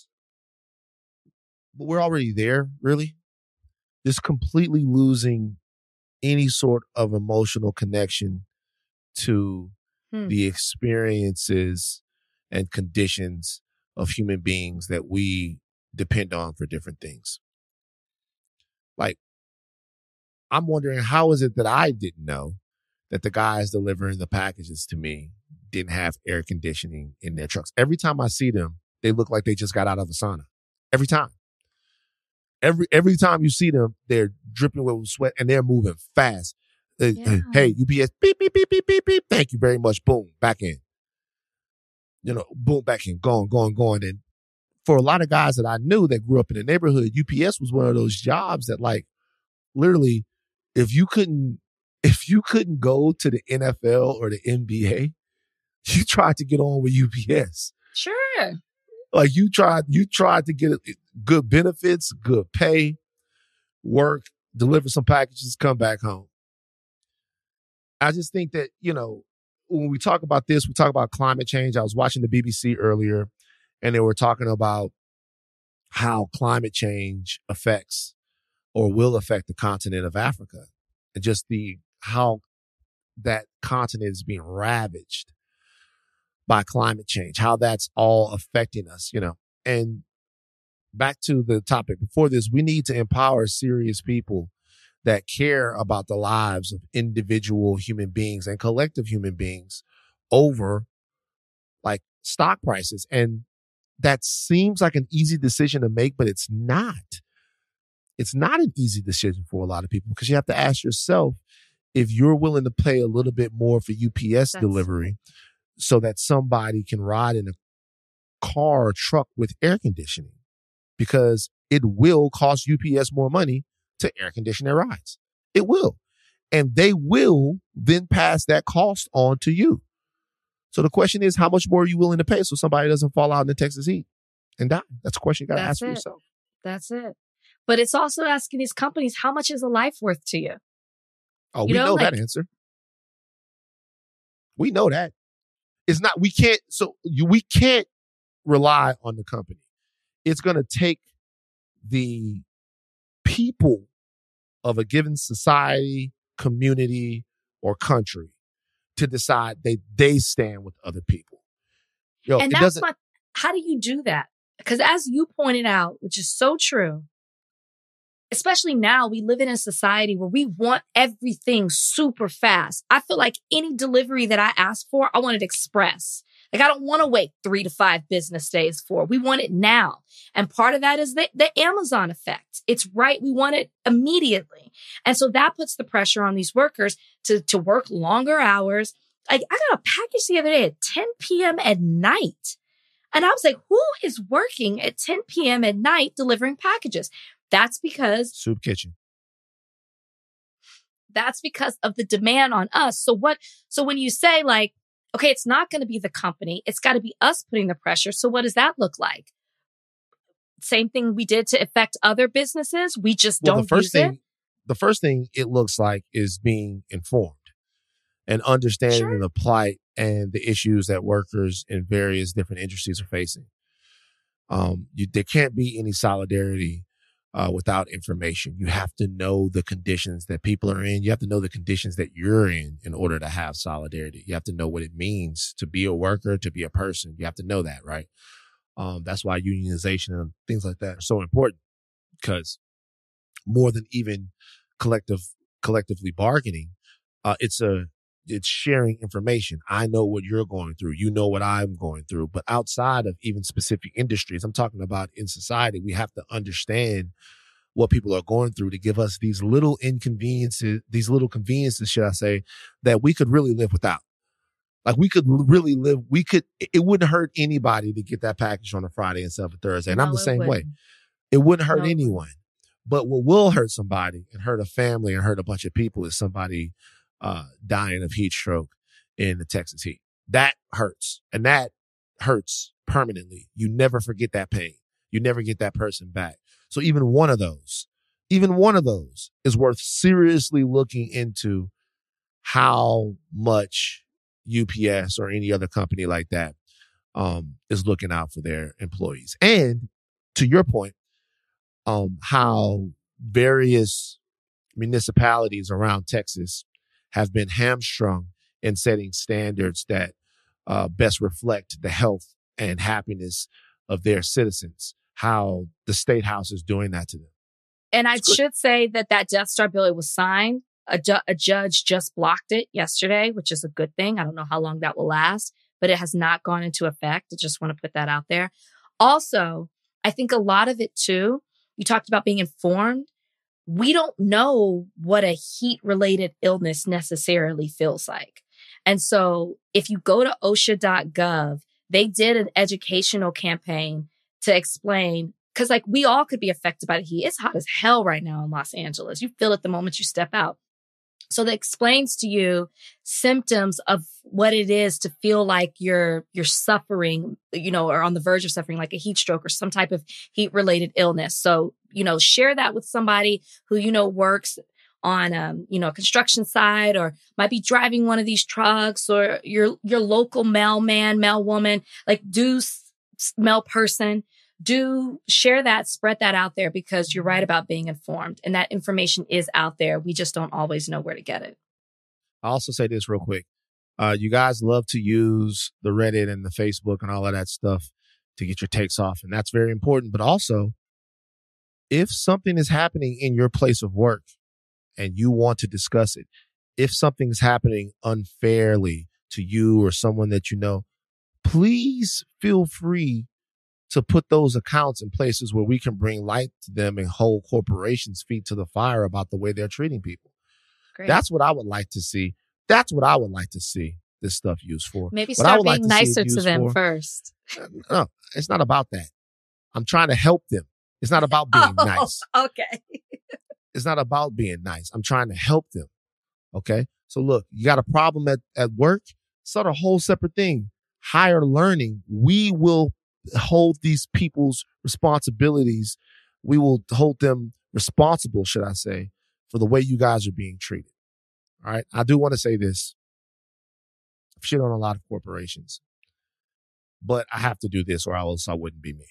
we're already there, really. Just completely losing any sort of emotional connection to the experiences and conditions of human beings that we depend on for different things. Like, I'm wondering, how is it that I didn't know that the guys delivering the packages to me didn't have air conditioning in their trucks? Every time I see them, they look like they just got out of a sauna. Every time. Every time you see them, they're dripping with sweat and they're moving fast. Hey, UPS, beep, beep, beep, beep, beep, beep. Thank you very much. Boom, back in. Boom, back in, going. And for a lot of guys that I knew that grew up in the neighborhood, UPS was one of those jobs that, like, literally, if you couldn't go to the NFL or the NBA, you tried to get on with UPS. Sure. Like, you tried to get good benefits, good pay, work, deliver some packages, come back home. I just think that, when we talk about this, we talk about climate change. I was watching the BBC earlier, and they were talking about how climate change affects or will affect the continent of Africa, and just how that continent is being ravaged by climate change, how that's all affecting us, And back to the topic before this, we need to empower serious people that care about the lives of individual human beings and collective human beings over, like, stock prices. And that seems like an easy decision to make, but it's not. It's not an easy decision for a lot of people, because you have to ask yourself if you're willing to pay a little bit more for UPS delivery so that somebody can ride in a car or truck with air conditioning, because it will cost UPS more money to air condition their rides. It will. And they will then pass that cost on to you. So the question is, how much more are you willing to pay so somebody doesn't fall out in the Texas heat and die? That's a question you got to ask yourself. That's it. But it's also asking these companies, how much is a life worth to you? Oh, we know that answer. We know that. It's not, we can't rely on the company. It's going to take the people of a given society, community, or country to decide they stand with other people. And that's how do you do that? Because as you pointed out, which is so true, especially now, we live in a society where we want everything super fast. I feel like any delivery that I ask for, I want it express. Like, I don't want to wait 3 to 5 business days for. We want it now. And part of that is the Amazon effect. It's right. We want it immediately. And so that puts the pressure on these workers to work longer hours. Like, I got a package the other day at 10 p.m. at night. And I was like, who is working at 10 p.m. at night delivering packages? That's because Soup Kitchen. That's because of the demand on us. So when you say, like, okay, it's not going to be the company, it's got to be us putting the pressure. So what does that look like? Same thing we did to affect other businesses. We just don't use it. The first thing it looks like is being informed and understanding the plight and the issues that workers in various different industries are facing. There can't be any solidarity without information. You have to know the conditions that people are in. You have to know the conditions that you're in order to have solidarity. You have to know what it means to be a worker, to be a person. You have to know that, right? That's why unionization and things like that are so important. because more than even collectively bargaining, it's sharing information. I know what you're going through. You know what I'm going through. But outside of even specific industries, I'm talking about in society, we have to understand what people are going through to give us these little conveniences, should I say, that we could really live without. Like we could really live, it wouldn't hurt anybody to get that package on a Friday instead of a Thursday. And I'm the same way. It wouldn't hurt anyone. But what will hurt somebody and hurt a family and hurt a bunch of people is somebody dying of heat stroke in the Texas heat. That hurts. And that hurts permanently. You never forget that pain. You never get that person back. So even one of those is worth seriously looking into how much UPS or any other company like that is looking out for their employees. And to your point, how various municipalities around Texas have been hamstrung in setting standards that best reflect the health and happiness of their citizens, how the state house is doing that to them. And I should say that Death Star bill was signed. A judge just blocked it yesterday, which is a good thing. I don't know how long that will last, but it has not gone into effect. I just want to put that out there. Also, I think a lot of it too, you talked about being informed. We don't know what a heat-related illness necessarily feels like. And so if you go to OSHA.gov, they did an educational campaign to explain, because like we all could be affected by the heat. It's hot as hell right now in Los Angeles. You feel it the moment you step out. So that explains to you symptoms of what it is to feel like you're suffering, or on the verge of suffering, like a heat stroke or some type of heat related illness. So, share that with somebody who, works on, a construction site or might be driving one of these trucks, or your local mailman, mailwoman, like mail person. Do share that, spread that out there, because you're right about being informed, and that information is out there. We just don't always know where to get it. I'll also say this real quick. You guys love to use the Reddit and the Facebook and all of that stuff to get your takes off. And that's very important. But also, if something is happening in your place of work and you want to discuss it, if something's happening unfairly to you or someone that you know, please feel free to put those accounts in places where we can bring light to them and hold corporations' feet to the fire about the way they're treating people. Great. That's what I would like to see. That's what I would like to see this stuff used for. Maybe start being nicer to them first. No, it's not about that. I'm trying to help them. It's not about being nice. Okay. It's not about being nice. I'm trying to help them. Okay. So look, you got a problem at work. It's not a whole separate thing. Higher learning. We will hold these people's responsibilities. We will hold them responsible, should I say, for the way you guys are being treated. All right. I do want to say this. I've shit on a lot of corporations, but I have to do this or else I wouldn't be me.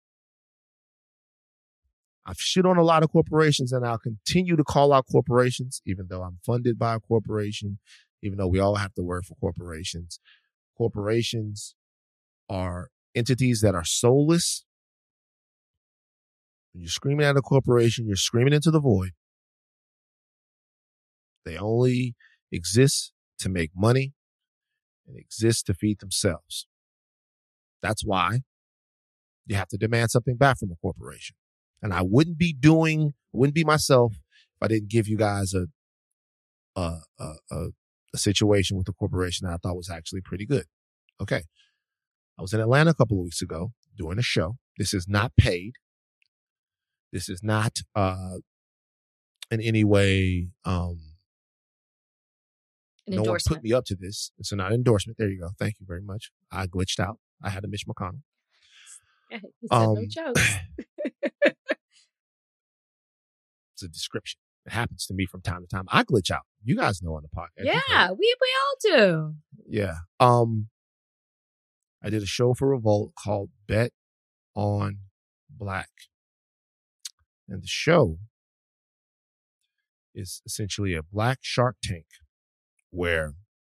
I've shit on a lot of corporations, and I'll continue to call out corporations, even though I'm funded by a corporation, even though we all have to work for corporations. Corporations are entities that are soulless. When you're screaming at a corporation, you're screaming into the void. They only exist to make money and exist to feed themselves. That's why you have to demand something back from a corporation. And I wouldn't be myself if I didn't give you guys a situation with a corporation that I thought was actually pretty good. Okay. I was in Atlanta a couple of weeks ago doing a show. This is not paid. This is not in any way no one put me up to this. It's not an endorsement. There you go. Thank you very much. I glitched out. I had a Mitch McConnell. You said no jokes. It's a description. It happens to me from time to time. I glitch out. You guys know on the podcast. Yeah, we all do. Yeah. I did a show for Revolt called Bet on Black. And the show is essentially a black Shark Tank where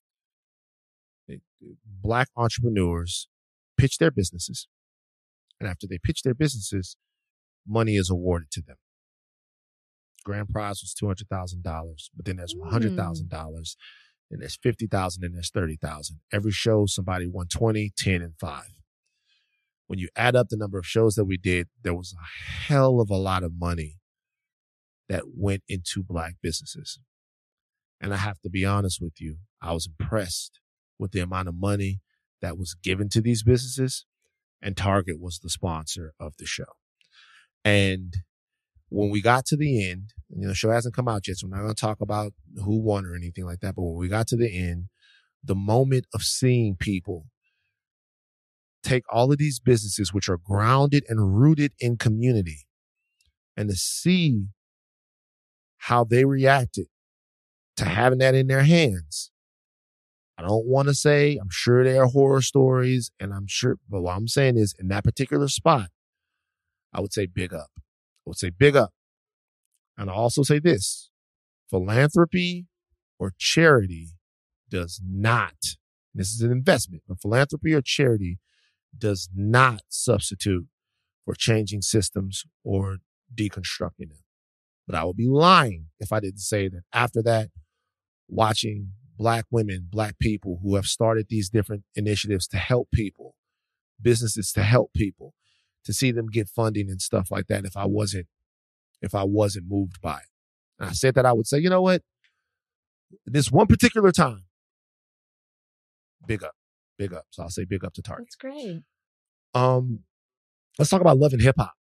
black entrepreneurs pitch their businesses. And after they pitch their businesses, money is awarded to them. Grand prize was $200,000, but then there's $100,000, and there's $50,000, and there's $30,000. Every show, somebody won 20, 10, and 5. When you add up the number of shows that we did, there was a hell of a lot of money that went into Black businesses. And I have to be honest with you, I was impressed with the amount of money that was given to these businesses, and Target was the sponsor of the show. And when we got to the end, the show hasn't come out yet, so I'm not going to talk about who won or anything like that, but when we got to the end, the moment of seeing people take all of these businesses, which are grounded and rooted in community, and to see how they reacted to having that in their hands. I don't want to say, I'm sure there are horror stories, and I'm sure, but what I'm saying is, in that particular spot, I would say big up. I would say big up. And I also say this, philanthropy or charity does not, this is an investment, but philanthropy or charity does not substitute for changing systems or deconstructing them. But I would be lying if I didn't say that after that, watching Black women, Black people who have started these different initiatives to help people, businesses to help people, to see them get funding and stuff like that, if I wasn't moved by it. And I said that I would say, you know what? This one particular time, big up. So I'll say big up to Target. That's great. Let's talk about Love and Hip Hop.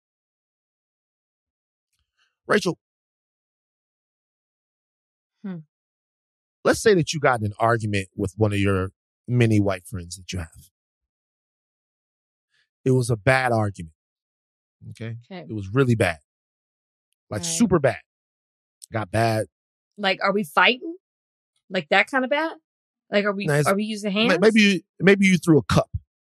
Rachel, let's say that you got in an argument with one of your many white friends that you have. It was a bad argument. Okay. It was really bad. Like super bad. Got bad. Like, are we fighting? Like that kind of bad? Like, are we using hands? Maybe you threw a cup.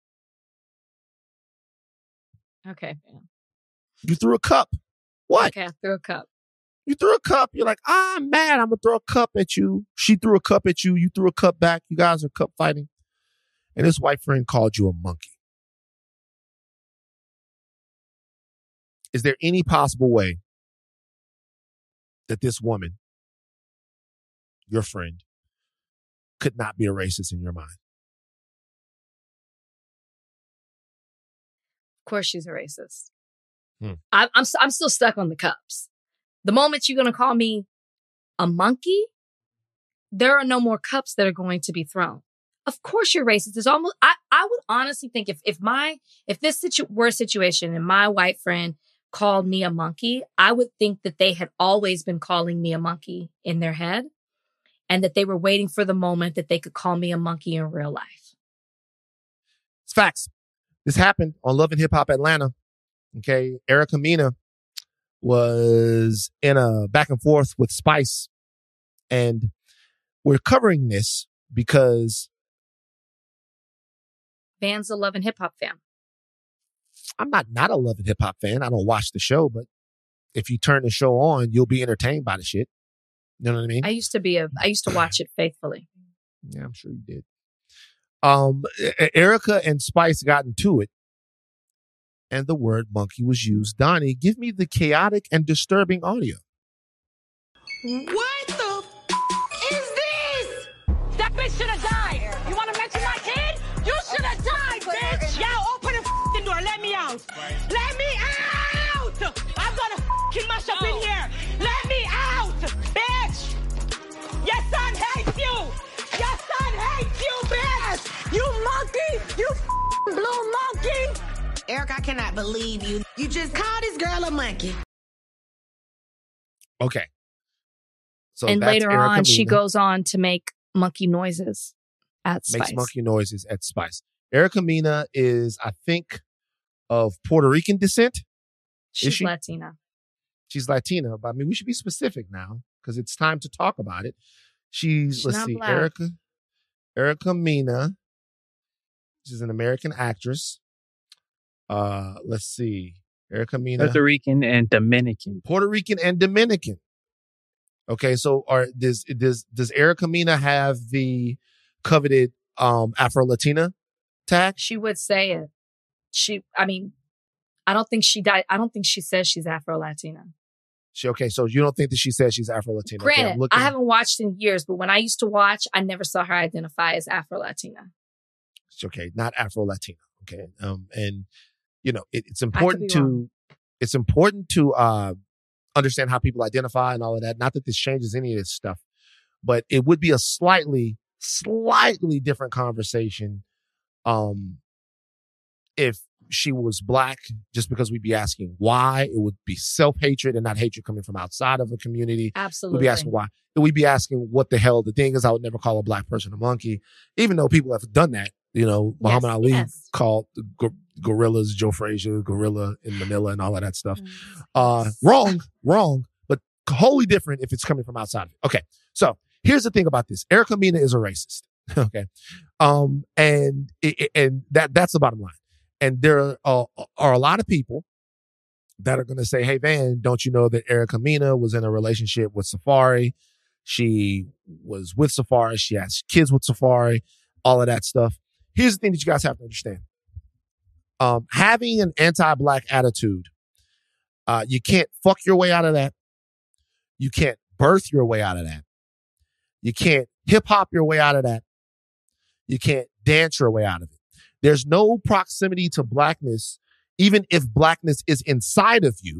Okay. You threw a cup. What? Okay, I threw a cup. You threw a cup. You're like, I'm mad. I'm going to throw a cup at you. She threw a cup at you. You threw a cup back. You guys are cup fighting. And this white friend called you a monkey. Is there any possible way that this woman, your friend, could not be a racist in your mind? Of course she's a racist. I'm still stuck on the cups. The moment you're going to call me a monkey, there are no more cups that are going to be thrown. Of course you're racist. It's almost, I would honestly think if this were a situation and my white friend called me a monkey, I would think that they had always been calling me a monkey in their head and that they were waiting for the moment that they could call me a monkey in real life. It's facts. This happened on Love and Hip Hop Atlanta. Okay. Erica Mena was in a back and forth with Spice. And we're covering this because Van's a Love and Hip Hop fan. I'm not a Love and Hip Hop fan. I don't watch the show, but if you turn the show on, you'll be entertained by the shit. You know what I mean? I used to watch it faithfully. Yeah, I'm sure you did. Erica and Spice got into it, and the word monkey was used. Donnie, give me the chaotic and disturbing audio. What the is this? That bitch should have died. You want to mention my kid? You should have died, bitch. Yo, open the door. Let me out. Let me out. I'm gonna mash up in here. Let me out, bitch. Your son hates you. Your son hates you, bitch. You monkey. You blue monkey. Eric, I cannot believe you. You just called this girl a monkey. Okay. So and later Erica on, Mena. she goes on to make monkey noises at Spice. Makes monkey noises at Spice. Erica Mena is, I think, of Puerto Rican descent. She's Latina. She's Latina, but I mean, we should be specific now because it's time to talk about it. She's let's see, black. Erica Mena. She's an American actress. Let's see. Erica Mena. Puerto Rican and Dominican. Puerto Rican and Dominican. Okay, so does Erica Mena have the coveted Afro-Latina tag? She would say it. I don't think she died. I don't think she says she's Afro-Latina. Okay, so you don't think that she says she's Afro-Latina? Granted, okay, I haven't watched in years, but when I used to watch, I never saw her identify as Afro-Latina. Okay, not Afro-Latina. Okay, and you know it's important to understand how people identify and all of that. Not that this changes any of this stuff, but it would be a slightly different conversation if she was black, just because we'd be asking why. It would be self-hatred and not hatred coming from outside of a community. Absolutely. We'd be asking why. And we'd be asking what the hell the thing is. I would never call a black person a monkey, even though people have done that. You know, Muhammad Ali called gorillas Joe Frazier, gorilla in Manila and all of that stuff. Wrong, but wholly different if it's coming from outside. Okay, so here's the thing about this. Erica Mena is a racist. Okay, and that's the bottom line. And there are a lot of people that are going to say, hey, Van, don't you know that Erica Mena was in a relationship with Safari? She was with Safari. She has kids with Safari, all of that stuff. Here's the thing that you guys have to understand. Having an anti-black attitude, you can't fuck your way out of that. You can't birth your way out of that. You can't hip-hop your way out of that. You can't dance your way out of it. There's no proximity to blackness, even if blackness is inside of you,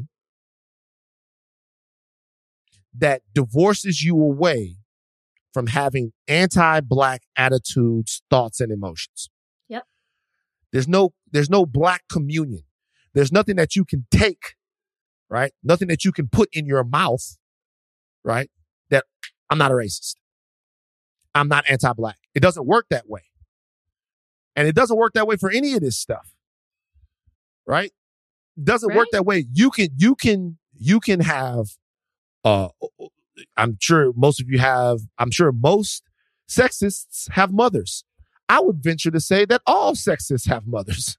that divorces you away from having anti-black attitudes, thoughts, and emotions. Yep. There's no black communion. There's nothing that you can take, right? Nothing that you can put in your mouth, right? That I'm not a racist. I'm not anti-black. It doesn't work that way. And it doesn't work that way for any of this stuff, right? It doesn't work that way. You can have, I'm sure most sexists have mothers. I would venture to say that all sexists have mothers.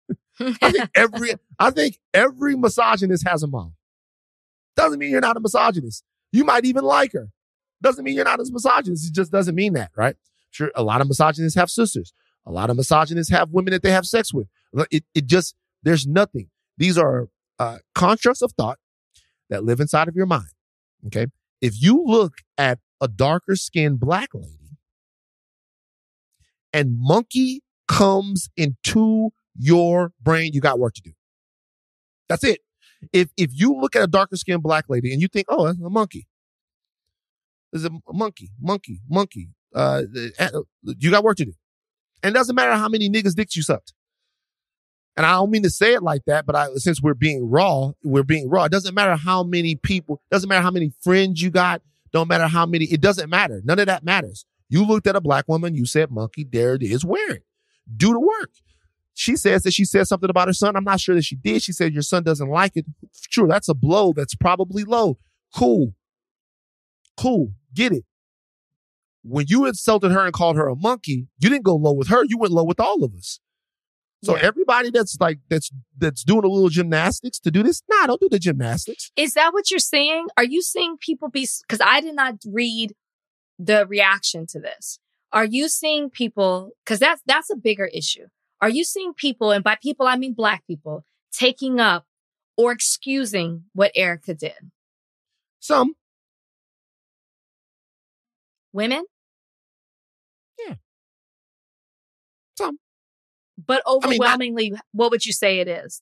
I think every misogynist has a mom. Doesn't mean you're not a misogynist. You might even like her. Doesn't mean you're not a misogynist. It just doesn't mean that, right? Sure, a lot of misogynists have sisters. A lot of misogynists have women that they have sex with. There's nothing. These are constructs of thought that live inside of your mind. Okay. If you look at a darker skinned black lady and monkey comes into your brain, you got work to do. That's it. If you look at a darker skinned black lady and you think, oh, that's a monkey. There's a monkey. You got work to do. And it doesn't matter how many niggas' dicks you sucked. And I don't mean to say it like that, but since we're being raw. It doesn't matter how many people, doesn't matter how many friends you got, don't matter how many, it doesn't matter. None of that matters. You looked at a black woman, you said, monkey, there it is, wear it. Do the work. She says that she said something about her son. I'm not sure that she did. She said your son doesn't like it. Sure, that's a blow. That's probably low. Cool. Get it. When you insulted her and called her a monkey, you didn't go low with her. You went low with all of us. So everybody that's doing a little gymnastics to do this, don't do the gymnastics. Is that what you're saying? Are you seeing people because I did not read the reaction to this. Are you seeing people, because that's a bigger issue. Are you seeing people, and by people, I mean black people, taking up or excusing what Erica did? Some. Women? Yeah. Some. But overwhelmingly, what would you say it is?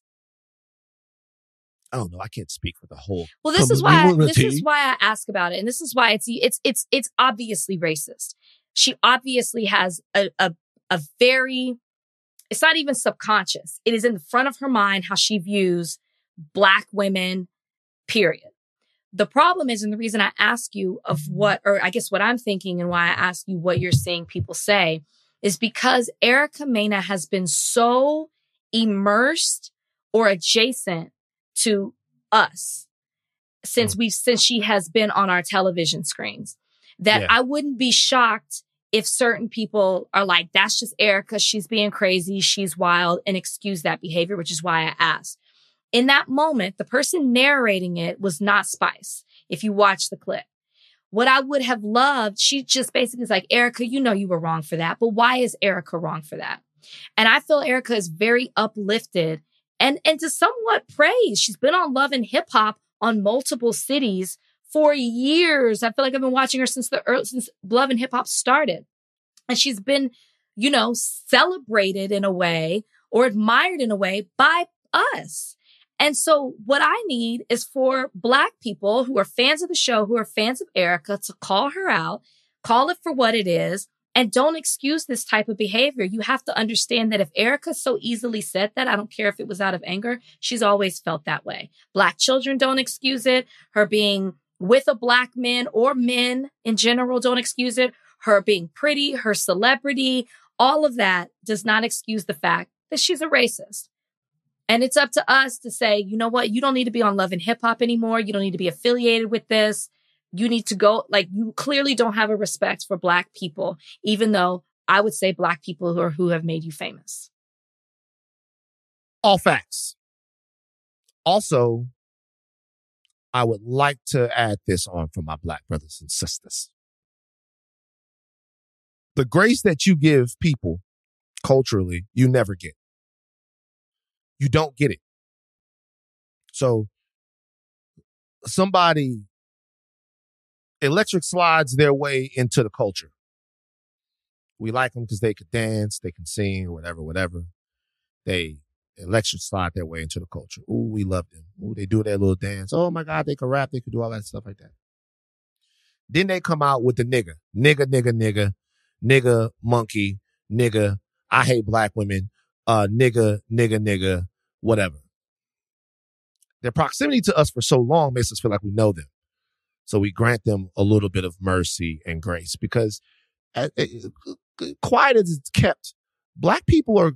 I don't know. I can't speak for the whole. Well, this is why I ask about it, and this is why it's obviously racist. She obviously has a very. It's not even subconscious. It is in the front of her mind how she views black women. Period. The problem is, and the reason I ask you what I'm thinking, and why I ask you what you're seeing people say, is because Erica Mena has been so immersed or adjacent to us since she has been on our television screens that I wouldn't be shocked if certain people are like, that's just Erica. She's being crazy. She's wild, and excuse that behavior, which is why I asked. In that moment, the person narrating it was not Spice. If you watch the clip, what I would have loved, she just basically is like, Erica, you know you were wrong for that, but why is Erica wrong for that? And I feel Erica is very uplifted and to somewhat praise. She's been on Love and Hip Hop on multiple cities for years. I feel like I've been watching her since Love and Hip Hop started. And she's been, celebrated in a way or admired in a way by us. And so what I need is for Black people who are fans of the show, who are fans of Erica, to call her out, call it for what it is, and don't excuse this type of behavior. You have to understand that if Erica so easily said that, I don't care if it was out of anger, she's always felt that way. Black children don't excuse it. Her being with a Black man or men in general don't excuse it. Her being pretty, her celebrity, all of that does not excuse the fact that she's a racist. And it's up to us to say, you know what? You don't need to be on Love and Hip Hop anymore. You don't need to be affiliated with this. You need to go, you clearly don't have a respect for Black people, even though I would say Black people who have made you famous. All facts. Also, I would like to add this on for my Black brothers and sisters. The grace that you give people culturally, you never get. You don't get it. So somebody electric slides their way into the culture. We like them because they could dance, they can sing, whatever. They electric slide their way into the culture. Ooh, we love them. Ooh, they do their little dance. Oh my God, they could rap, they could do all that stuff like that. Then they come out with the nigga, monkey, nigga, I hate Black women, nigga, whatever. Their proximity to us for so long makes us feel like we know them. So we grant them a little bit of mercy and grace because quiet as it's kept, Black people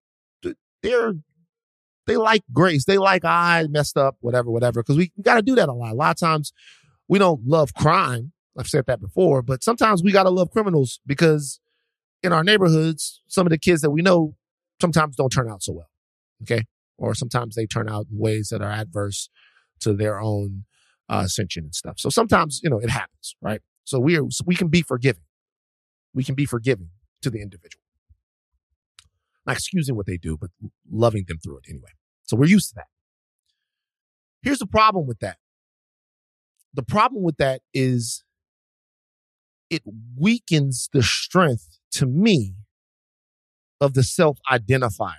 they like grace. They like, I messed up, whatever, because we got to do that a lot. A lot of times we don't love crime. I've said that before, but sometimes we got to love criminals because in our neighborhoods, some of the kids that we know sometimes don't turn out so well. Okay. Or sometimes they turn out in ways that are adverse to their own ascension and stuff. So sometimes, it happens, right? So we can be forgiving. We can be forgiving to the individual. Not excusing what they do, but loving them through it anyway. So we're used to that. Here's the problem with that. The problem with that is it weakens the strength, to me, of the self-identifier.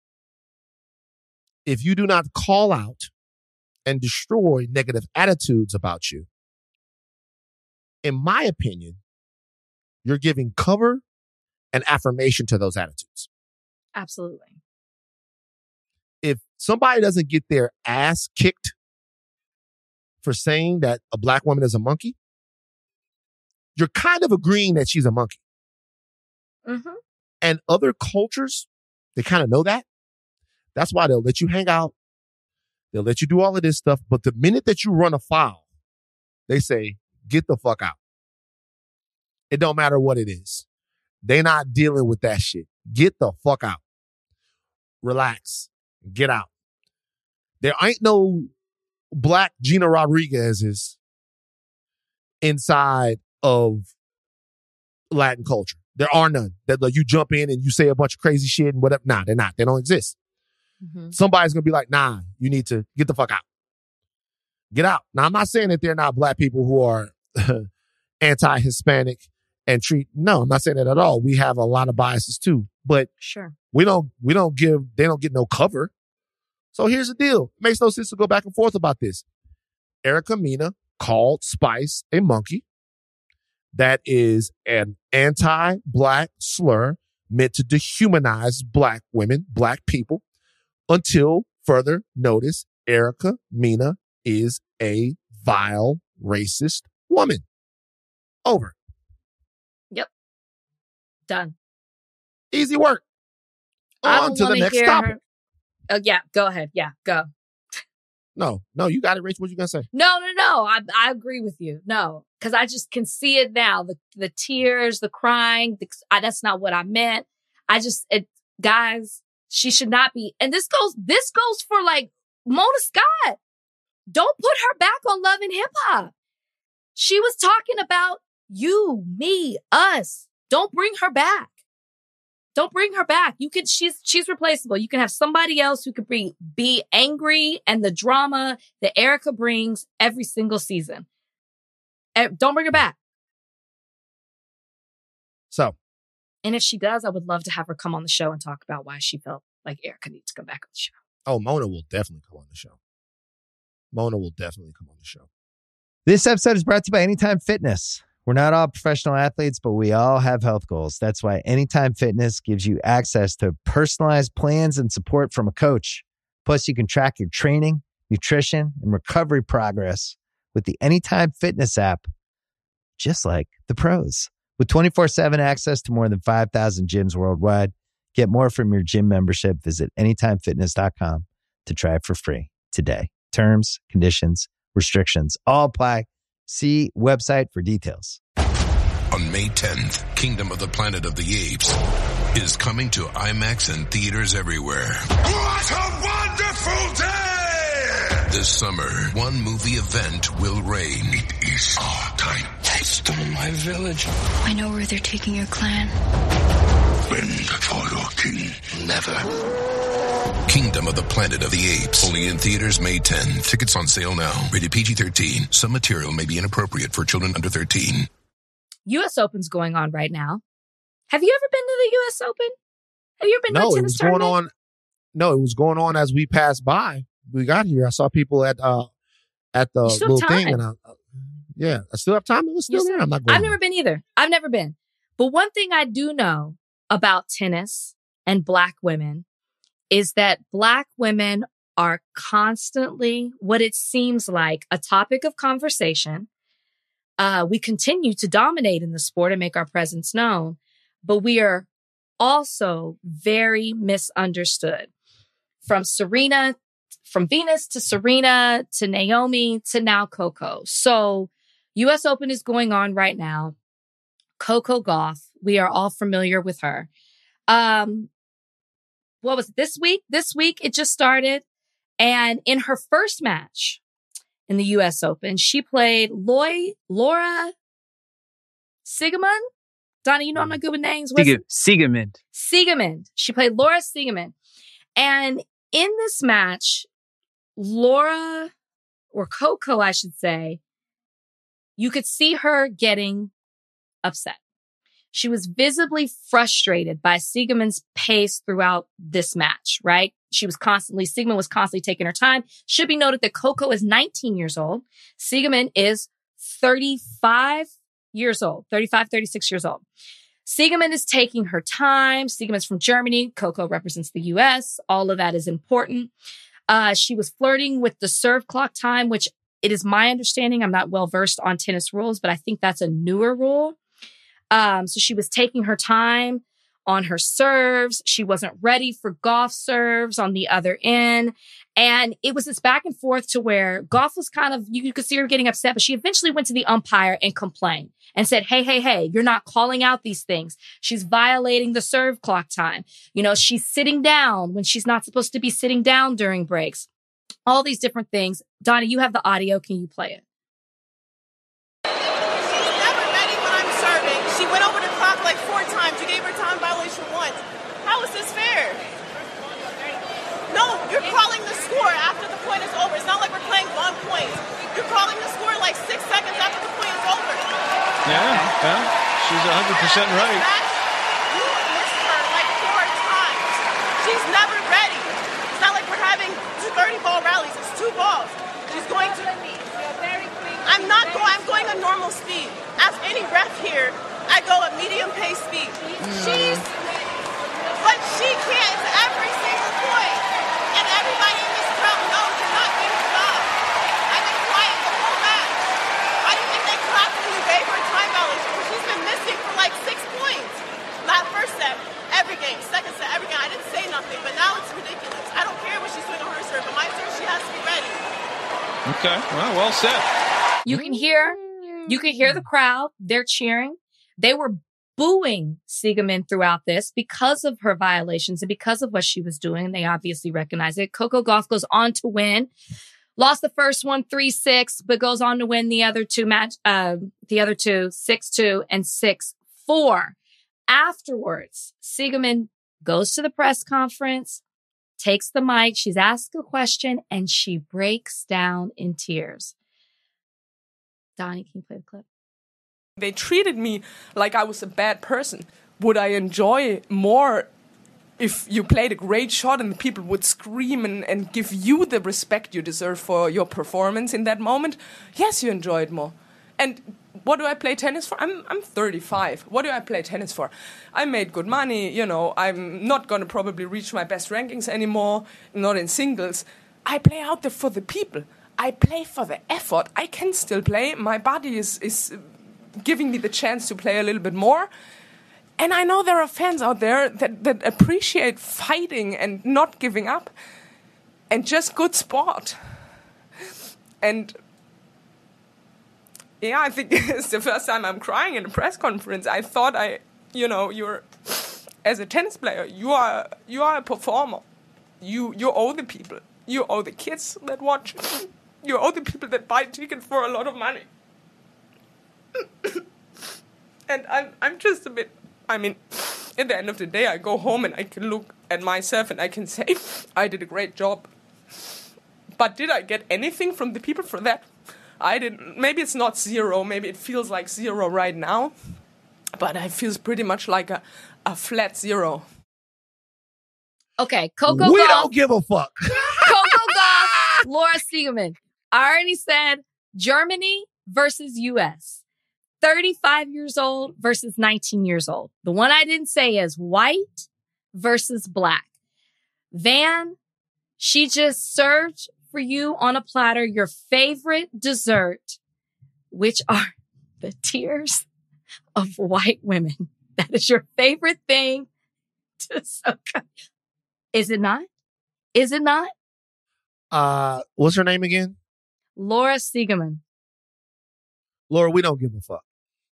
If you do not call out and destroy negative attitudes about you, in my opinion, you're giving cover and affirmation to those attitudes. Absolutely. If somebody doesn't get their ass kicked for saying that a Black woman is a monkey, you're kind of agreeing that she's a monkey. Mm-hmm. And other cultures, they kind of know that. That's why they'll let you hang out. They'll let you do all of this stuff. But the minute that you run afoul, they say, get the fuck out. It don't matter what it is. They're not dealing with that shit. Get the fuck out. Relax. Get out. There ain't no Black Gina Rodriguez's inside of Latin culture. There are none. That you jump in and you say a bunch of crazy shit and whatever. Nah, they're not. They don't exist. Mm-hmm. Somebody's going to be like, nah, you need to get the fuck out. Get out. Now, I'm not saying that they're not Black people who are anti-Hispanic and no, I'm not saying that at all. We have a lot of biases too, but sure, they don't get no cover. So here's the deal. It makes no sense to go back and forth about this. Erica Mena called Spice a monkey. That is an anti-Black slur meant to dehumanize Black women, Black people. Until further notice, Erica Mena is a vile, racist woman. Over. Yep. Done. Easy work. On to the next topic. Oh, yeah. Go ahead. Yeah, go. No, you got it, Rach. What you gonna say? No. I agree with you. No, because I just can see it now. The tears, the crying. That's not what I meant. Guys, she should not be. And this goes for like Mona Scott. Don't put her back on Love and Hip Hop. She was talking about you, me, us. Don't bring her back. Don't bring her back. She's replaceable. You can have somebody else who could be angry and the drama that Erica brings every single season. Don't bring her back. So. And if she does, I would love to have her come on the show and talk about why she felt like Erica needs to come back on the show. Oh, Mona will definitely come on the show. This episode is brought to you by Anytime Fitness. We're not all professional athletes, but we all have health goals. That's why Anytime Fitness gives you access to personalized plans and support from a coach. Plus, you can track your training, nutrition, and recovery progress with the Anytime Fitness app, just like the pros. With 24/7 access to more than 5,000 gyms worldwide, get more from your gym membership. Visit anytimefitness.com to try it for free today. Terms, conditions, restrictions all apply. See website for details. On May 10th, Kingdom of the Planet of the Apes is coming to IMAX and theaters everywhere. What a wonderful day! This summer, one movie event will reign. It is our time. They stole my village. I know where they're taking your clan. Bend for your king. Never. Kingdom of the Planet of the Apes. Only in theaters May 10. Tickets on sale now. Rated PG-13. Some material may be inappropriate for children under 13. U.S. Open's going on right now. Have you ever been to the U.S. Open? Have you ever been to a tennis tournament? It was going on as we passed by. We got here. I saw people at the little thing. And I still have time. It was still there. I've never been either. I've never been. But one thing I do know about tennis and Black women is that Black women are constantly, what it seems like, a topic of conversation. We continue to dominate in the sport and make our presence known, but we are also very misunderstood. From Venus to Serena to Naomi to now Coco. So U.S. Open is going on right now. Coco Gauff, we are all familiar with her. What was it, this week? This week it just started. And in her first match in the U.S. Open, she played Laura Siegemund. Donna, you know I'm not good with names. Siegemund. She played Laura Siegemund. And in this match, Laura, or Coco, I should say, you could see her getting upset. She was visibly frustrated by Siegemund's pace throughout this match, right? Siegemund was constantly taking her time. Should be noted that Coco is 19 years old. Siegemund is 35 years old, 36 years old. Siegemund is taking her time. Siegemund's from Germany. Coco represents the U.S. All of that is important. She was flirting with the serve clock time, which it is my understanding. I'm not well versed on tennis rules, but I think that's a newer rule. So she was taking her time on her serves. She wasn't ready for Gauff serves on the other end. And it was this back and forth to where Gauff was kind of, you could see her getting upset, but she eventually went to the umpire and complained and said, hey, you're not calling out these things. She's violating the serve clock time. You know, she's sitting down when she's not supposed to be sitting down during breaks. All these different things. Donna, you have the audio. Can you play it? She went over the clock like 4 times. You gave her time violation once. How is this fair? No, you're calling the score after the point is over. It's not like we're playing 1 point. You're calling the score like 6 seconds after the point is over. Yeah, she's 100% right. You missed her like 4 times. She's never ready. It's not like we're having 30-ball rallies. It's 2 balls. She's going to... I'm going a normal speed. Ask any ref here. I go at medium pace speed. But she can't. It's every single point. And everybody in this crowd knows you're not being stopped. I've been quiet the whole match. Why do you think they clapped when you gave her a time violation? Because she's been missing for like 6 points. Not first set, every game. Second set, every game. I didn't say nothing, but now it's ridiculous. I don't care when she's swinging her serve, but my serve, she has to be ready. Okay, well said. You can hear the crowd. They're cheering. They were booing Siegemund throughout this because of her violations and because of what she was doing. They obviously recognize it. Coco Gauff goes on to win. Lost the first one 3-6, but goes on to win the other two 6-2 and 6-4. Afterwards, Siegelman goes to the press conference, takes the mic. She's asked a question and she breaks down in tears. Donnie, can you play the clip? They treated me like I was a bad person. Would I enjoy more if you played a great shot and people would scream and give you the respect you deserve for your performance in that moment? Yes, you enjoy it more. And what do I play tennis for? I'm 35. What do I play tennis for? I made good money, you know. I'm not going to probably reach my best rankings anymore, not in singles. I play out there for the people. I play for the effort. I can still play. My body is giving me the chance to play a little bit more. And I know there are fans out there that appreciate fighting and not giving up and just good sport. And yeah, I think it's the first time I'm crying in a press conference. I thought you're, as a tennis player, you are a performer. You owe the people. You owe the kids that watch. You owe the people that buy tickets for a lot of money. And I'm just a bit, I mean, at the end of the day, I go home and I can look at myself and I can say, I did a great job. But did I get anything from the people for that? I didn't. Maybe it's not zero. Maybe it feels like zero right now. But it feels pretty much like a flat zero. Okay, Coco We Gauff. don't give a fuck. Coco Gauff, Laura Siegelman. I already said Germany versus U.S. 35 years old versus 19 years old. The one I didn't say is white versus black. Van, she just served for you on a platter your favorite dessert, which are the tears of white women. That is your favorite thing to soak up. Is it not? Is it not? What's her name again? Laura Siegelman. Laura, we don't give a fuck.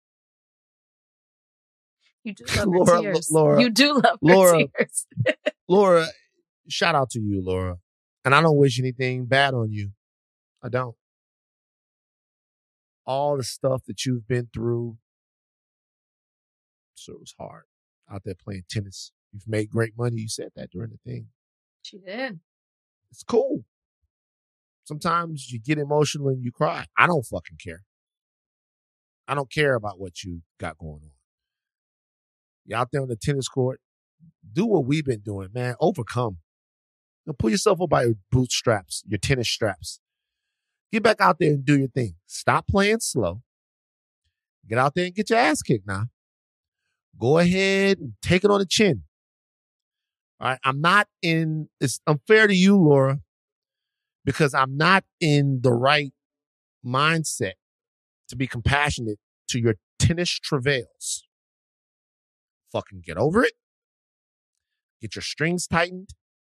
You do love Laura, her tears. Laura, You do love Laura, her tears. Laura, shout out to you, Laura. And I don't wish anything bad on you. I don't. All the stuff that you've been through, so it was hard out there playing tennis. You've made great money. You said that during the thing. She did. It's cool. Sometimes you get emotional and you cry. I don't fucking care. I don't care about what you got going on. You're out there on the tennis court. Do what we've been doing, man. Overcome. Pull yourself up by your bootstraps, your tennis straps. Get back out there and do your thing. Stop playing slow. Get out there and get your ass kicked now. Go ahead and take it on the chin. All right. It's unfair to you, Laura, because I'm not in the right mindset to be compassionate to your tennis travails. Fucking get over it. Get your strings tightened.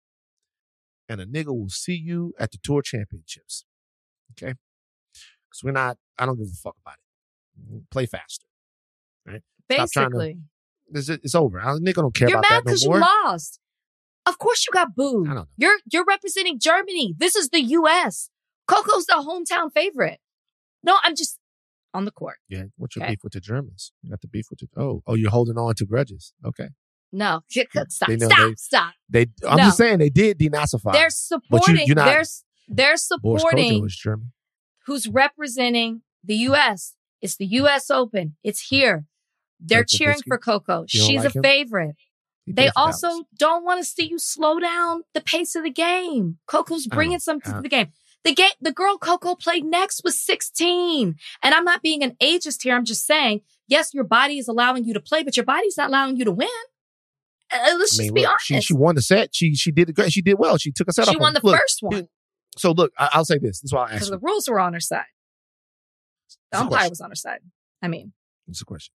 And a nigga will see you at the tour championships. Okay? Because I don't give a fuck about it. Play faster. Right? Basically. It's over. A nigga don't care You're about mad that no because more. you lost. Of course you got booed. I don't know. You're representing Germany. This is the U.S. Coco's the hometown favorite. No, I'm just on the court. Yeah. What's your Okay. beef with the Germans? You got the beef with the... Oh, you're holding on to grudges. Okay. No, stop, They know stop. I'm No. just saying they did denazify. They're supporting. You're not, They're Boris supporting Kojo is German. who's representing the U.S. It's the U.S. Open. It's here. They're Like cheering Nowitzki? for Coco. You don't She's like a him? favorite. He They played for also Dallas. don't want to see you slow down the pace of the game. Coco's I bringing know. something to the game. The girl Coco played next was 16. And I'm not being an ageist here. I'm just saying, yes, your body is allowing you to play, but your body's not allowing you to win. Let's just be look, honest. she won the set. She did great. She did well. She took a set off. She won the Look, first one So look, I'll say this. This is why I asked because you. the rules were on her side. The It's a umpire question. was on her side. I mean, It's a question.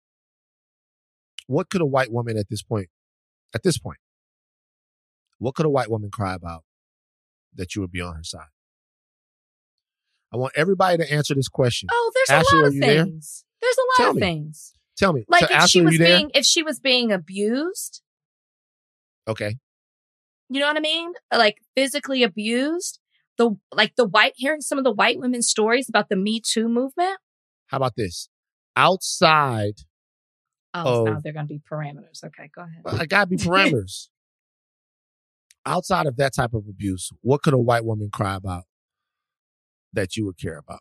What could a white woman at this point, what could a white woman cry about that you would be on her side? I want everybody to answer this question. oh, there's Ashley, a lot are of you there? things. There's a lot Tell of me. things. Tell me. Like So, Ashley, are you there? if she was being abused, Okay. you know what I mean? Like physically abused. Hearing some of the white women's stories about the Me Too movement. How about this? Outside Oh, so now they're going to be parameters. Okay, go ahead. I gotta be parameters. Outside of that type of abuse, what could a white woman cry about that you would care about?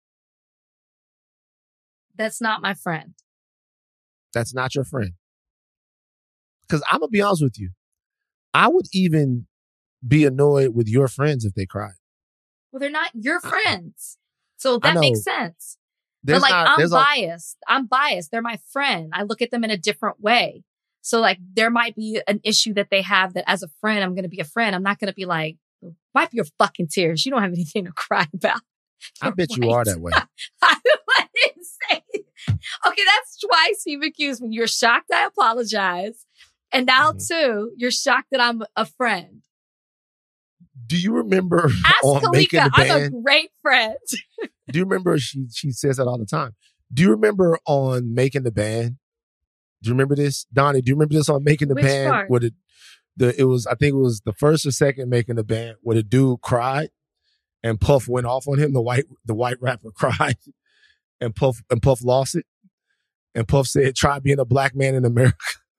That's not my friend. That's not your friend. Because I'm going to be honest with you. I would even be annoyed with your friends if they cried. Well, they're not your friends. So that know. makes sense. There's But like, not- I'm there's a- biased. I'm biased. They're my friend. I look at them in a different way. So like, there might be an issue that they have that as a friend, I'm going to be a friend. I'm not going to be like, wipe your fucking tears. You don't have anything to cry about. I bet you are that way. I didn't say it. Okay, that's twice you've accused me. You're shocked I apologize. And now, too, you're shocked that I'm a friend. Do you remember Ask on Making Kalika. the I'm a Band? great friend. Do you remember she says that all the time? Do you remember on Making the Band? Do you remember this? Donnie, do you remember this on Making the Which Band? part? Where it was, I think it was the first or second Making the Band where the dude cried and Puff went off on him. The white rapper cried and Puff lost it. And Puff said, try being a black man in America.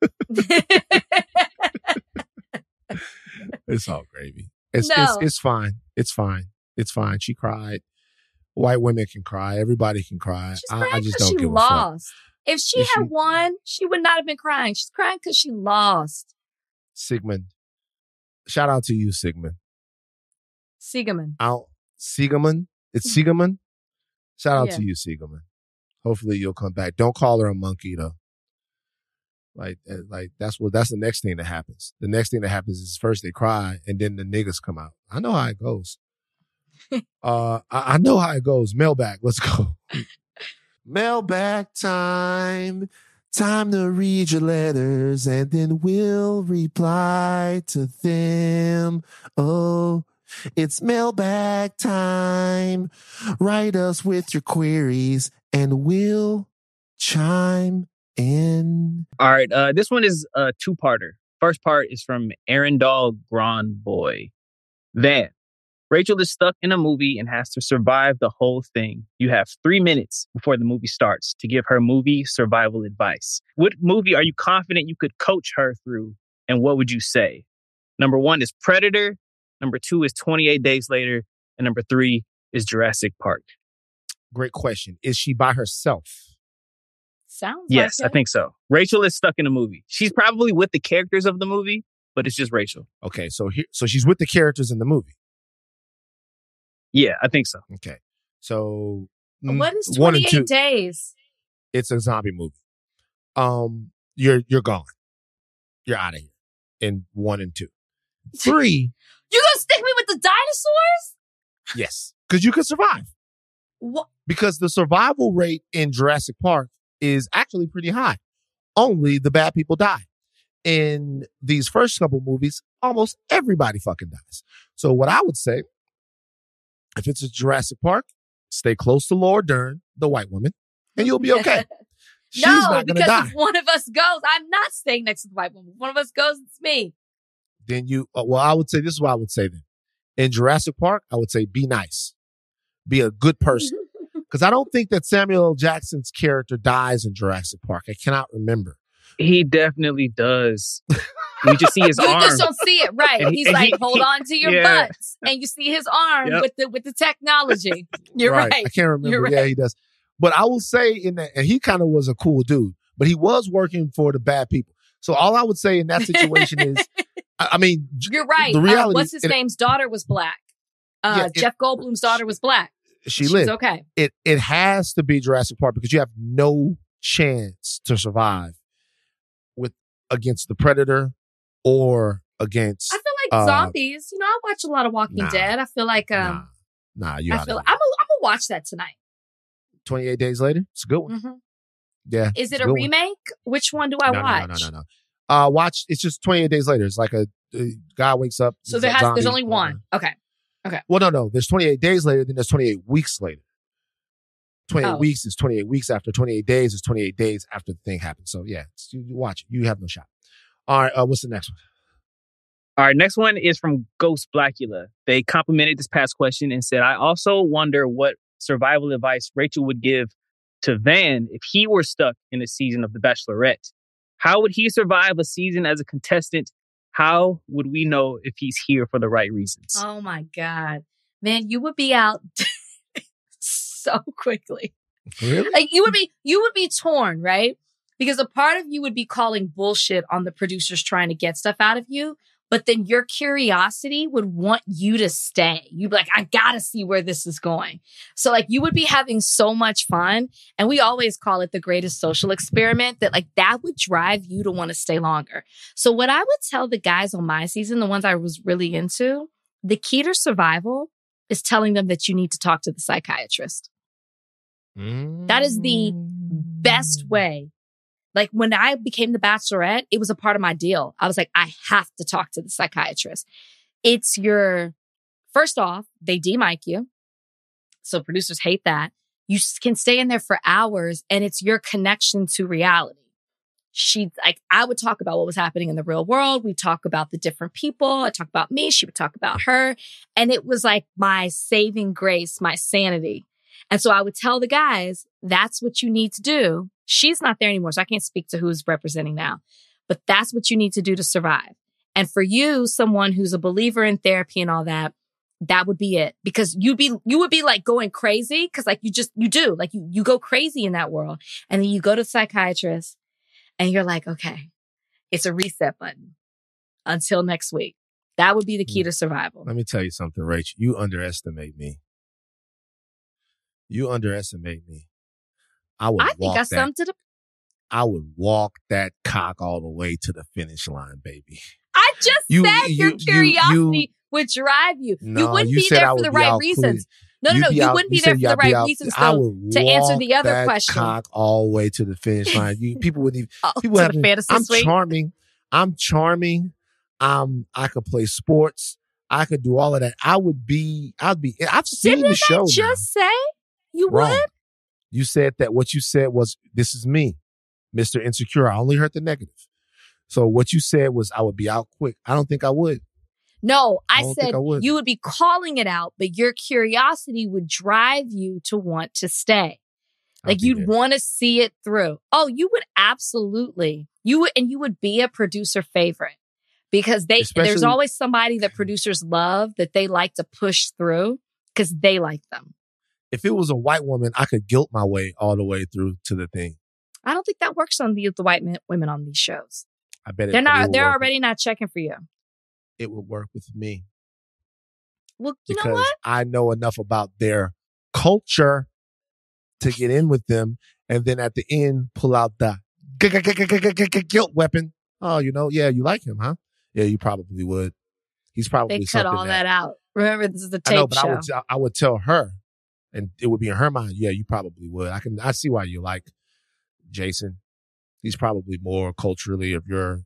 It's all gravy. It's fine. It's fine. It's fine. She cried. White women can cry. Everybody can cry. I just don't give a fuck. Lost. If she had won, she would not have been crying. She's crying because she lost. Sigmund. Shout out to you, Sigmund. Siegemann. Siegemann? It's Siegemann? Shout out Yeah. to you, Siegemann. Hopefully you'll come back. Don't call her a monkey, though. Like that's the next thing that happens. The next thing that happens is first they cry and then the niggas come out. I know how it goes. I know how it goes. Mailbag. Let's go. Mailbag time. Time to read your letters and then we'll reply to them. Oh, it's mailbag time. Write us with your queries and we'll chime in. All right. This one is a two-parter. First part is from Aaron Dahl Grand Boy. Van. Rachel is stuck in a movie and has to survive the whole thing. You have 3 minutes before the movie starts to give her movie survival advice. What movie are you confident you could coach her through, and what would you say? Number 1 is Predator. Number 2 is 28 Days Later. And number 3 is Jurassic Park. Great question. Is she by herself? Sounds Yes, like I think so. Rachel is stuck in a movie. She's probably with the characters of the movie, but it's just Rachel. Okay, so she's with the characters in the movie. Yeah, I think so. Okay. So What is 1 and 2. 28 days? It's a zombie movie. You're gone. You're out of here in 1 and 2. 3, You gonna stick me with the dinosaurs? yes, because you can survive. What? Because the survival rate in Jurassic Park is actually pretty high. Only the bad people die. In these first couple movies, almost everybody fucking dies. So what I would say, if it's a Jurassic Park, stay close to Laura Dern, the white woman, and you'll be okay. She's No, not going to because die. if one of us goes, I'm not staying next to the white woman. If one of us goes, it's me. Then I would say, this is what I would say then. In Jurassic Park, I would say be nice. Be a good person. Because I don't think that Samuel L. Jackson's character dies in Jurassic Park. I cannot remember. He definitely does. You just see his You arm. just don't see it, right? And He's like, hold on to your yeah. butts. And you see his arm Yep. with the technology. You're right. I can't remember. You're Yeah, right. he does. But I will say in that, and he kind of was a cool dude, but he was working for the bad people. So all I would say in that situation is, I mean, You're right. The reality, what's his name's daughter was black. Jeff Goldblum's daughter was black. She She's lived. okay. It has to be Jurassic Park because you have no chance to survive against the Predator or against. I feel like zombies. You know, I watch a lot of Walking Dead. I feel like Nah, you I out feel of I'm gonna watch that tonight. 28 Days Later. It's a good one. Mhm. Yeah. Is it's it a good one. remake? Which one do I watch? No. Watch. It's just 28 Days Later. It's like a guy wakes up. So he's a there's zombie. only one. Okay. Well, no. There's 28 days later. Then there's 28 weeks later. 28 weeks is 28 weeks after 28 days is 28 days after the thing happens. So yeah, you watch it. You have no shot. All right. What's the next one? All right, next one is from Ghost Blackula. They complimented this past question and said, I also wonder what survival advice Rachel would give to Van, if he were stuck in a season of The Bachelorette, how would he survive a season as a contestant? How would we know if he's here for the right reasons? Oh my God. Man, you would be out so quickly. Really? Like you would be torn, right? Because a part of you would be calling bullshit on the producers trying to get stuff out of you. But then your curiosity would want you to stay. You'd be like, I gotta see where this is going. So like you would be having so much fun. And we always call it the greatest social experiment that like that would drive you to want to stay longer. So what I would tell the guys on my season, the ones I was really into, the key to survival is telling them that you need to talk to the psychiatrist. That is the best way. Like when I became the Bachelorette, it was a part of my deal. I was like, I have to talk to the psychiatrist. It's first off, they de-mic you. So producers hate that. You can stay in there for hours and it's your connection to reality. I would talk about what was happening in the real world. We talk about the different people. I talk about me. She would talk about her. And it was like my saving grace, my sanity. And so I would tell the guys, that's what you need to do. She's not there anymore, so I can't speak to who's representing now. But that's what you need to do to survive. And for you, someone who's a believer in therapy and all that, that would be it. Because you would be like going crazy because like you do. Like you go crazy in that world. And then you go to the psychiatrist and you're like, okay, it's a reset button until next week. That would be the key to survival. Let me tell you something, Rach. You underestimate me. You underestimate me. I would walk that cock all the way to the finish line, baby. I just said your curiosity would drive you. No, you wouldn't be there for the right reasons. No. You wouldn't be there for the right reasons, though, to answer the other question. Cock all the way to the finish line. People wouldn't even. People have the fantasy suite. I'm charming. I could play sports. I could do all of that. I've seen the show. Didn't I just say you Wrong. would? You said that what you said was, this is me, Mr. Insecure. I only heard the negative. So what you said was I would be out quick. I don't think I would. No, I said you would be calling it out, but your curiosity would drive you to want to stay. Like you'd want to see it through. Oh, you would absolutely. You would be a producer favorite because there's always somebody that producers love that they like to push through because they like them. If it was a white woman, I could guilt my way all the way through to the thing. I don't think that works on the white women on these shows. I bet they're already not checking for you. It would work with me. Well, you know what? I know enough about their culture to get in with them, and then at the end pull out the guilt weapon. Oh, yeah, you like him, huh? Yeah, you probably would. He's probably they cut all that out. Remember, this is the tape I know, but show. I would tell her. And it would be in her mind, yeah, you probably would. I see why you like Jason. He's probably more culturally of your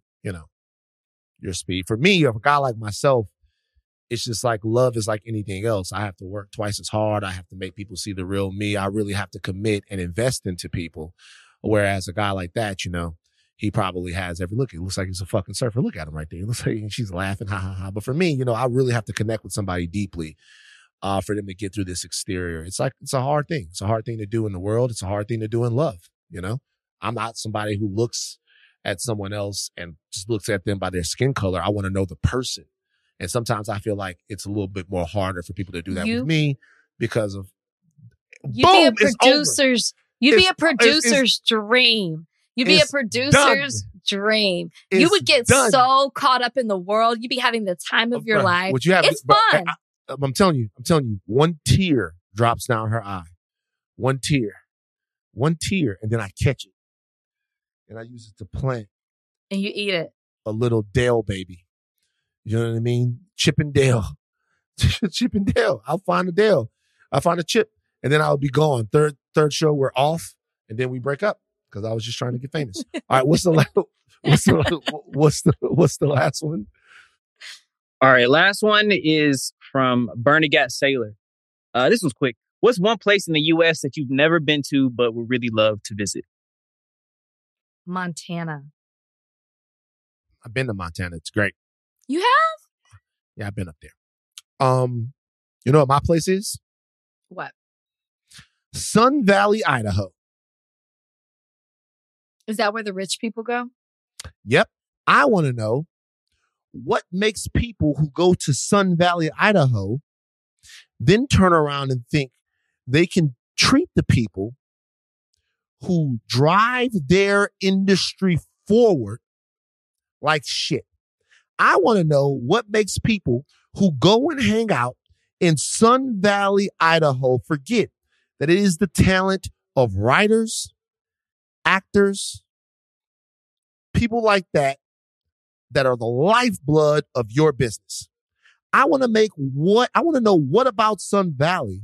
speed. For me, of a guy like myself, it's just like love is like anything else. I have to work twice as hard. I have to make people see the real me. I really have to commit and invest into people. Whereas a guy like that, he probably has every look. It looks like he's a fucking surfer. Look at him right there. It looks like she's laughing, ha ha ha. But for me, I really have to connect with somebody deeply. For them to get through this exterior. It's a hard thing. It's a hard thing to do in the world. It's a hard thing to do in love. I'm not somebody who looks at someone else and just looks at them by their skin color. I want to know the person. And sometimes I feel like it's a little bit more harder for people to do that with me because of You'd be a producer's dream. You'd be a producer's dream. You would get so caught up in the world. You'd be having the time of your life. It's fun. I'm telling you, one tear drops down her eye. One tear, and then I catch it. And I use it to plant. And you eat it. A little Dale baby. You know what I mean? Chip and Dale. Chip and Dale. I'll find a Dale. I'll find a chip. And then I'll be gone. Third show, we're off. And then we break up because I was just trying to get famous. All right, what's the last one? All right, last one is from Bernigat Sailor. This one's quick. What's one place in the U.S. that you've never been to but would really love to visit? Montana. I've been to Montana. It's great. You have? Yeah, I've been up there. You know what my place is? What? Sun Valley, Idaho. Is that where the rich people go? Yep. I want to know what makes people who go to Sun Valley, Idaho, then turn around and think they can treat the people who drive their industry forward like shit. I want to know what makes people who go and hang out in Sun Valley, Idaho, forget that it is the talent of writers, actors, people like that are the lifeblood of your business. I want to know what about Sun Valley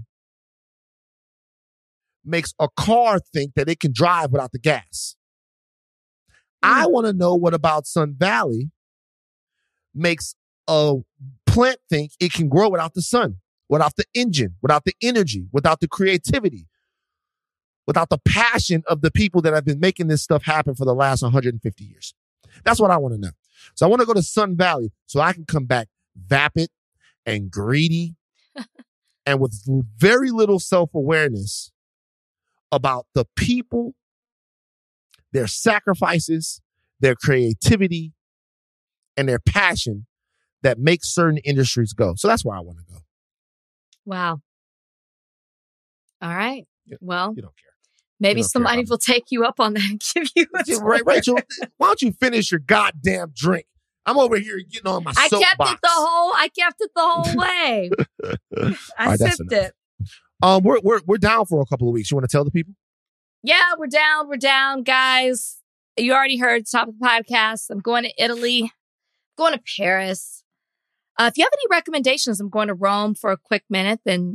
makes a car think that it can drive without the gas. I want to know what about Sun Valley makes a plant think it can grow without the sun, without the engine, without the energy, without the creativity, without the passion of the people that have been making this stuff happen for the last 150 years. That's what I want to know. So I want to go to Sun Valley so I can come back vapid and greedy and with very little self-awareness about the people, their sacrifices, their creativity, and their passion that makes certain industries go. So that's where I want to go. Wow. All right. Well, you don't care. Maybe somebody will take you up on that and give you a tour. Rachel, why don't you finish your goddamn drink? I'm over here getting on my soapbox. I kept it the whole way. I sipped it. We're down for a couple of weeks. You want to tell the people? Yeah, we're down. We're down, guys. You already heard the top of the podcast. I'm going to Italy. I'm going to Paris. If you have any recommendations, I'm going to Rome for a quick minute, then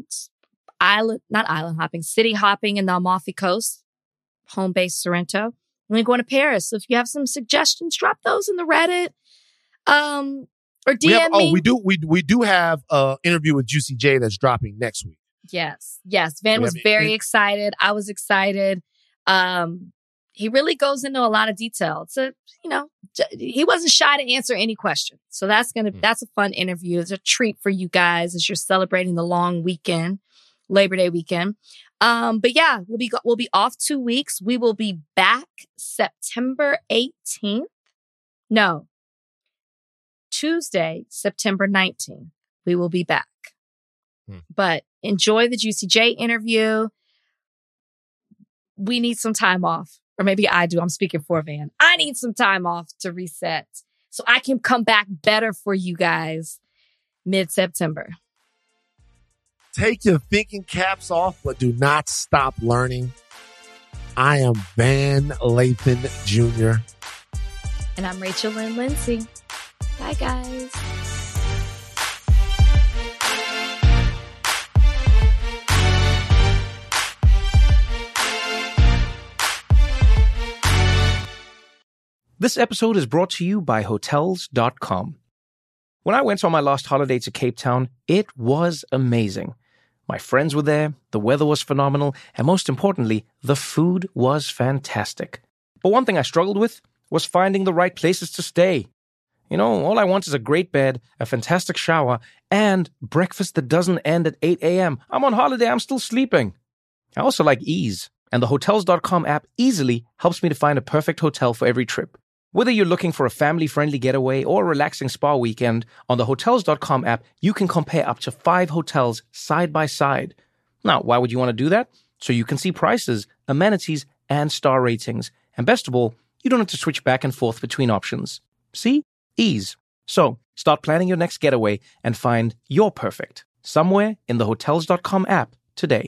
city hopping in the Amalfi Coast, home base Sorrento. And then going to Paris. So if you have some suggestions, drop those in the Reddit. Or DM me. We do have an interview with Juicy J that's dropping next week. Yes. Van was very excited. I was excited. He really goes into a lot of detail. It's he wasn't shy to answer any question. So that's a fun interview. It's a treat for you guys as you're celebrating the long weekend, Labor Day weekend. But yeah, we'll be off 2 weeks. We will be back September 18th. No, Tuesday, September 19th. We will be back. But enjoy the Juicy J interview. We need some time off. Or maybe I do. I'm speaking for Van. I need some time off to reset so I can come back better for you guys mid-September. Take your thinking caps off, but do not stop learning. I am Van Lathan Jr. And I'm Rachel Lynn Lindsay. Bye, guys. This episode is brought to you by Hotels.com. When I went on my last holiday to Cape Town, it was amazing. My friends were there, the weather was phenomenal, and most importantly, the food was fantastic. But one thing I struggled with was finding the right places to stay. All I want is a great bed, a fantastic shower, and breakfast that doesn't end at 8 a.m. I'm on holiday, I'm still sleeping. I also like ease, and the Hotels.com app easily helps me to find a perfect hotel for every trip. Whether you're looking for a family-friendly getaway or a relaxing spa weekend, on the Hotels.com app, you can compare up to 5 hotels side by side. Now, why would you want to do that? So you can see prices, amenities, and star ratings. And best of all, you don't have to switch back and forth between options. See? Ease. So, start planning your next getaway and find your perfect somewhere in the Hotels.com app today.